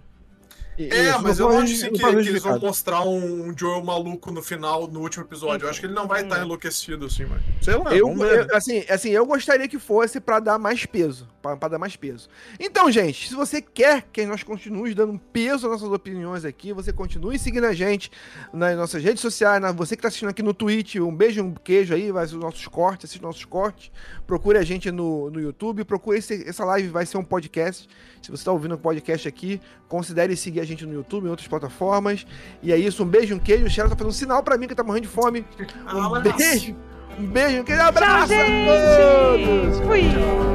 É, isso, mas eu não acho assim, que, que eles vão justificado. mostrar um, um Joel maluco no final, no último episódio. Eu acho que ele não vai estar enlouquecido, assim, mas... Sei lá, eu, vamos ver. eu, assim, assim, eu gostaria que fosse pra dar mais peso. Pra, pra dar mais peso. Então, gente, se você quer que nós continuemos dando peso às nossas opiniões aqui, você continue seguindo a gente nas nossas redes sociais, na, você que tá assistindo aqui no Twitch, um beijo, um queijo aí, vai ser os nossos cortes, assiste os nossos cortes. Procure a gente no, no YouTube, procure esse, essa live, vai ser um podcast. Se você tá ouvindo o podcast aqui, considere seguir a gente no YouTube, em outras plataformas. E é isso, um beijo, um queijo. O Sheila tá fazendo um sinal pra mim que tá morrendo de fome. Um beijo, um beijo, um queijo. Abraço Tchau, a todos! Fui!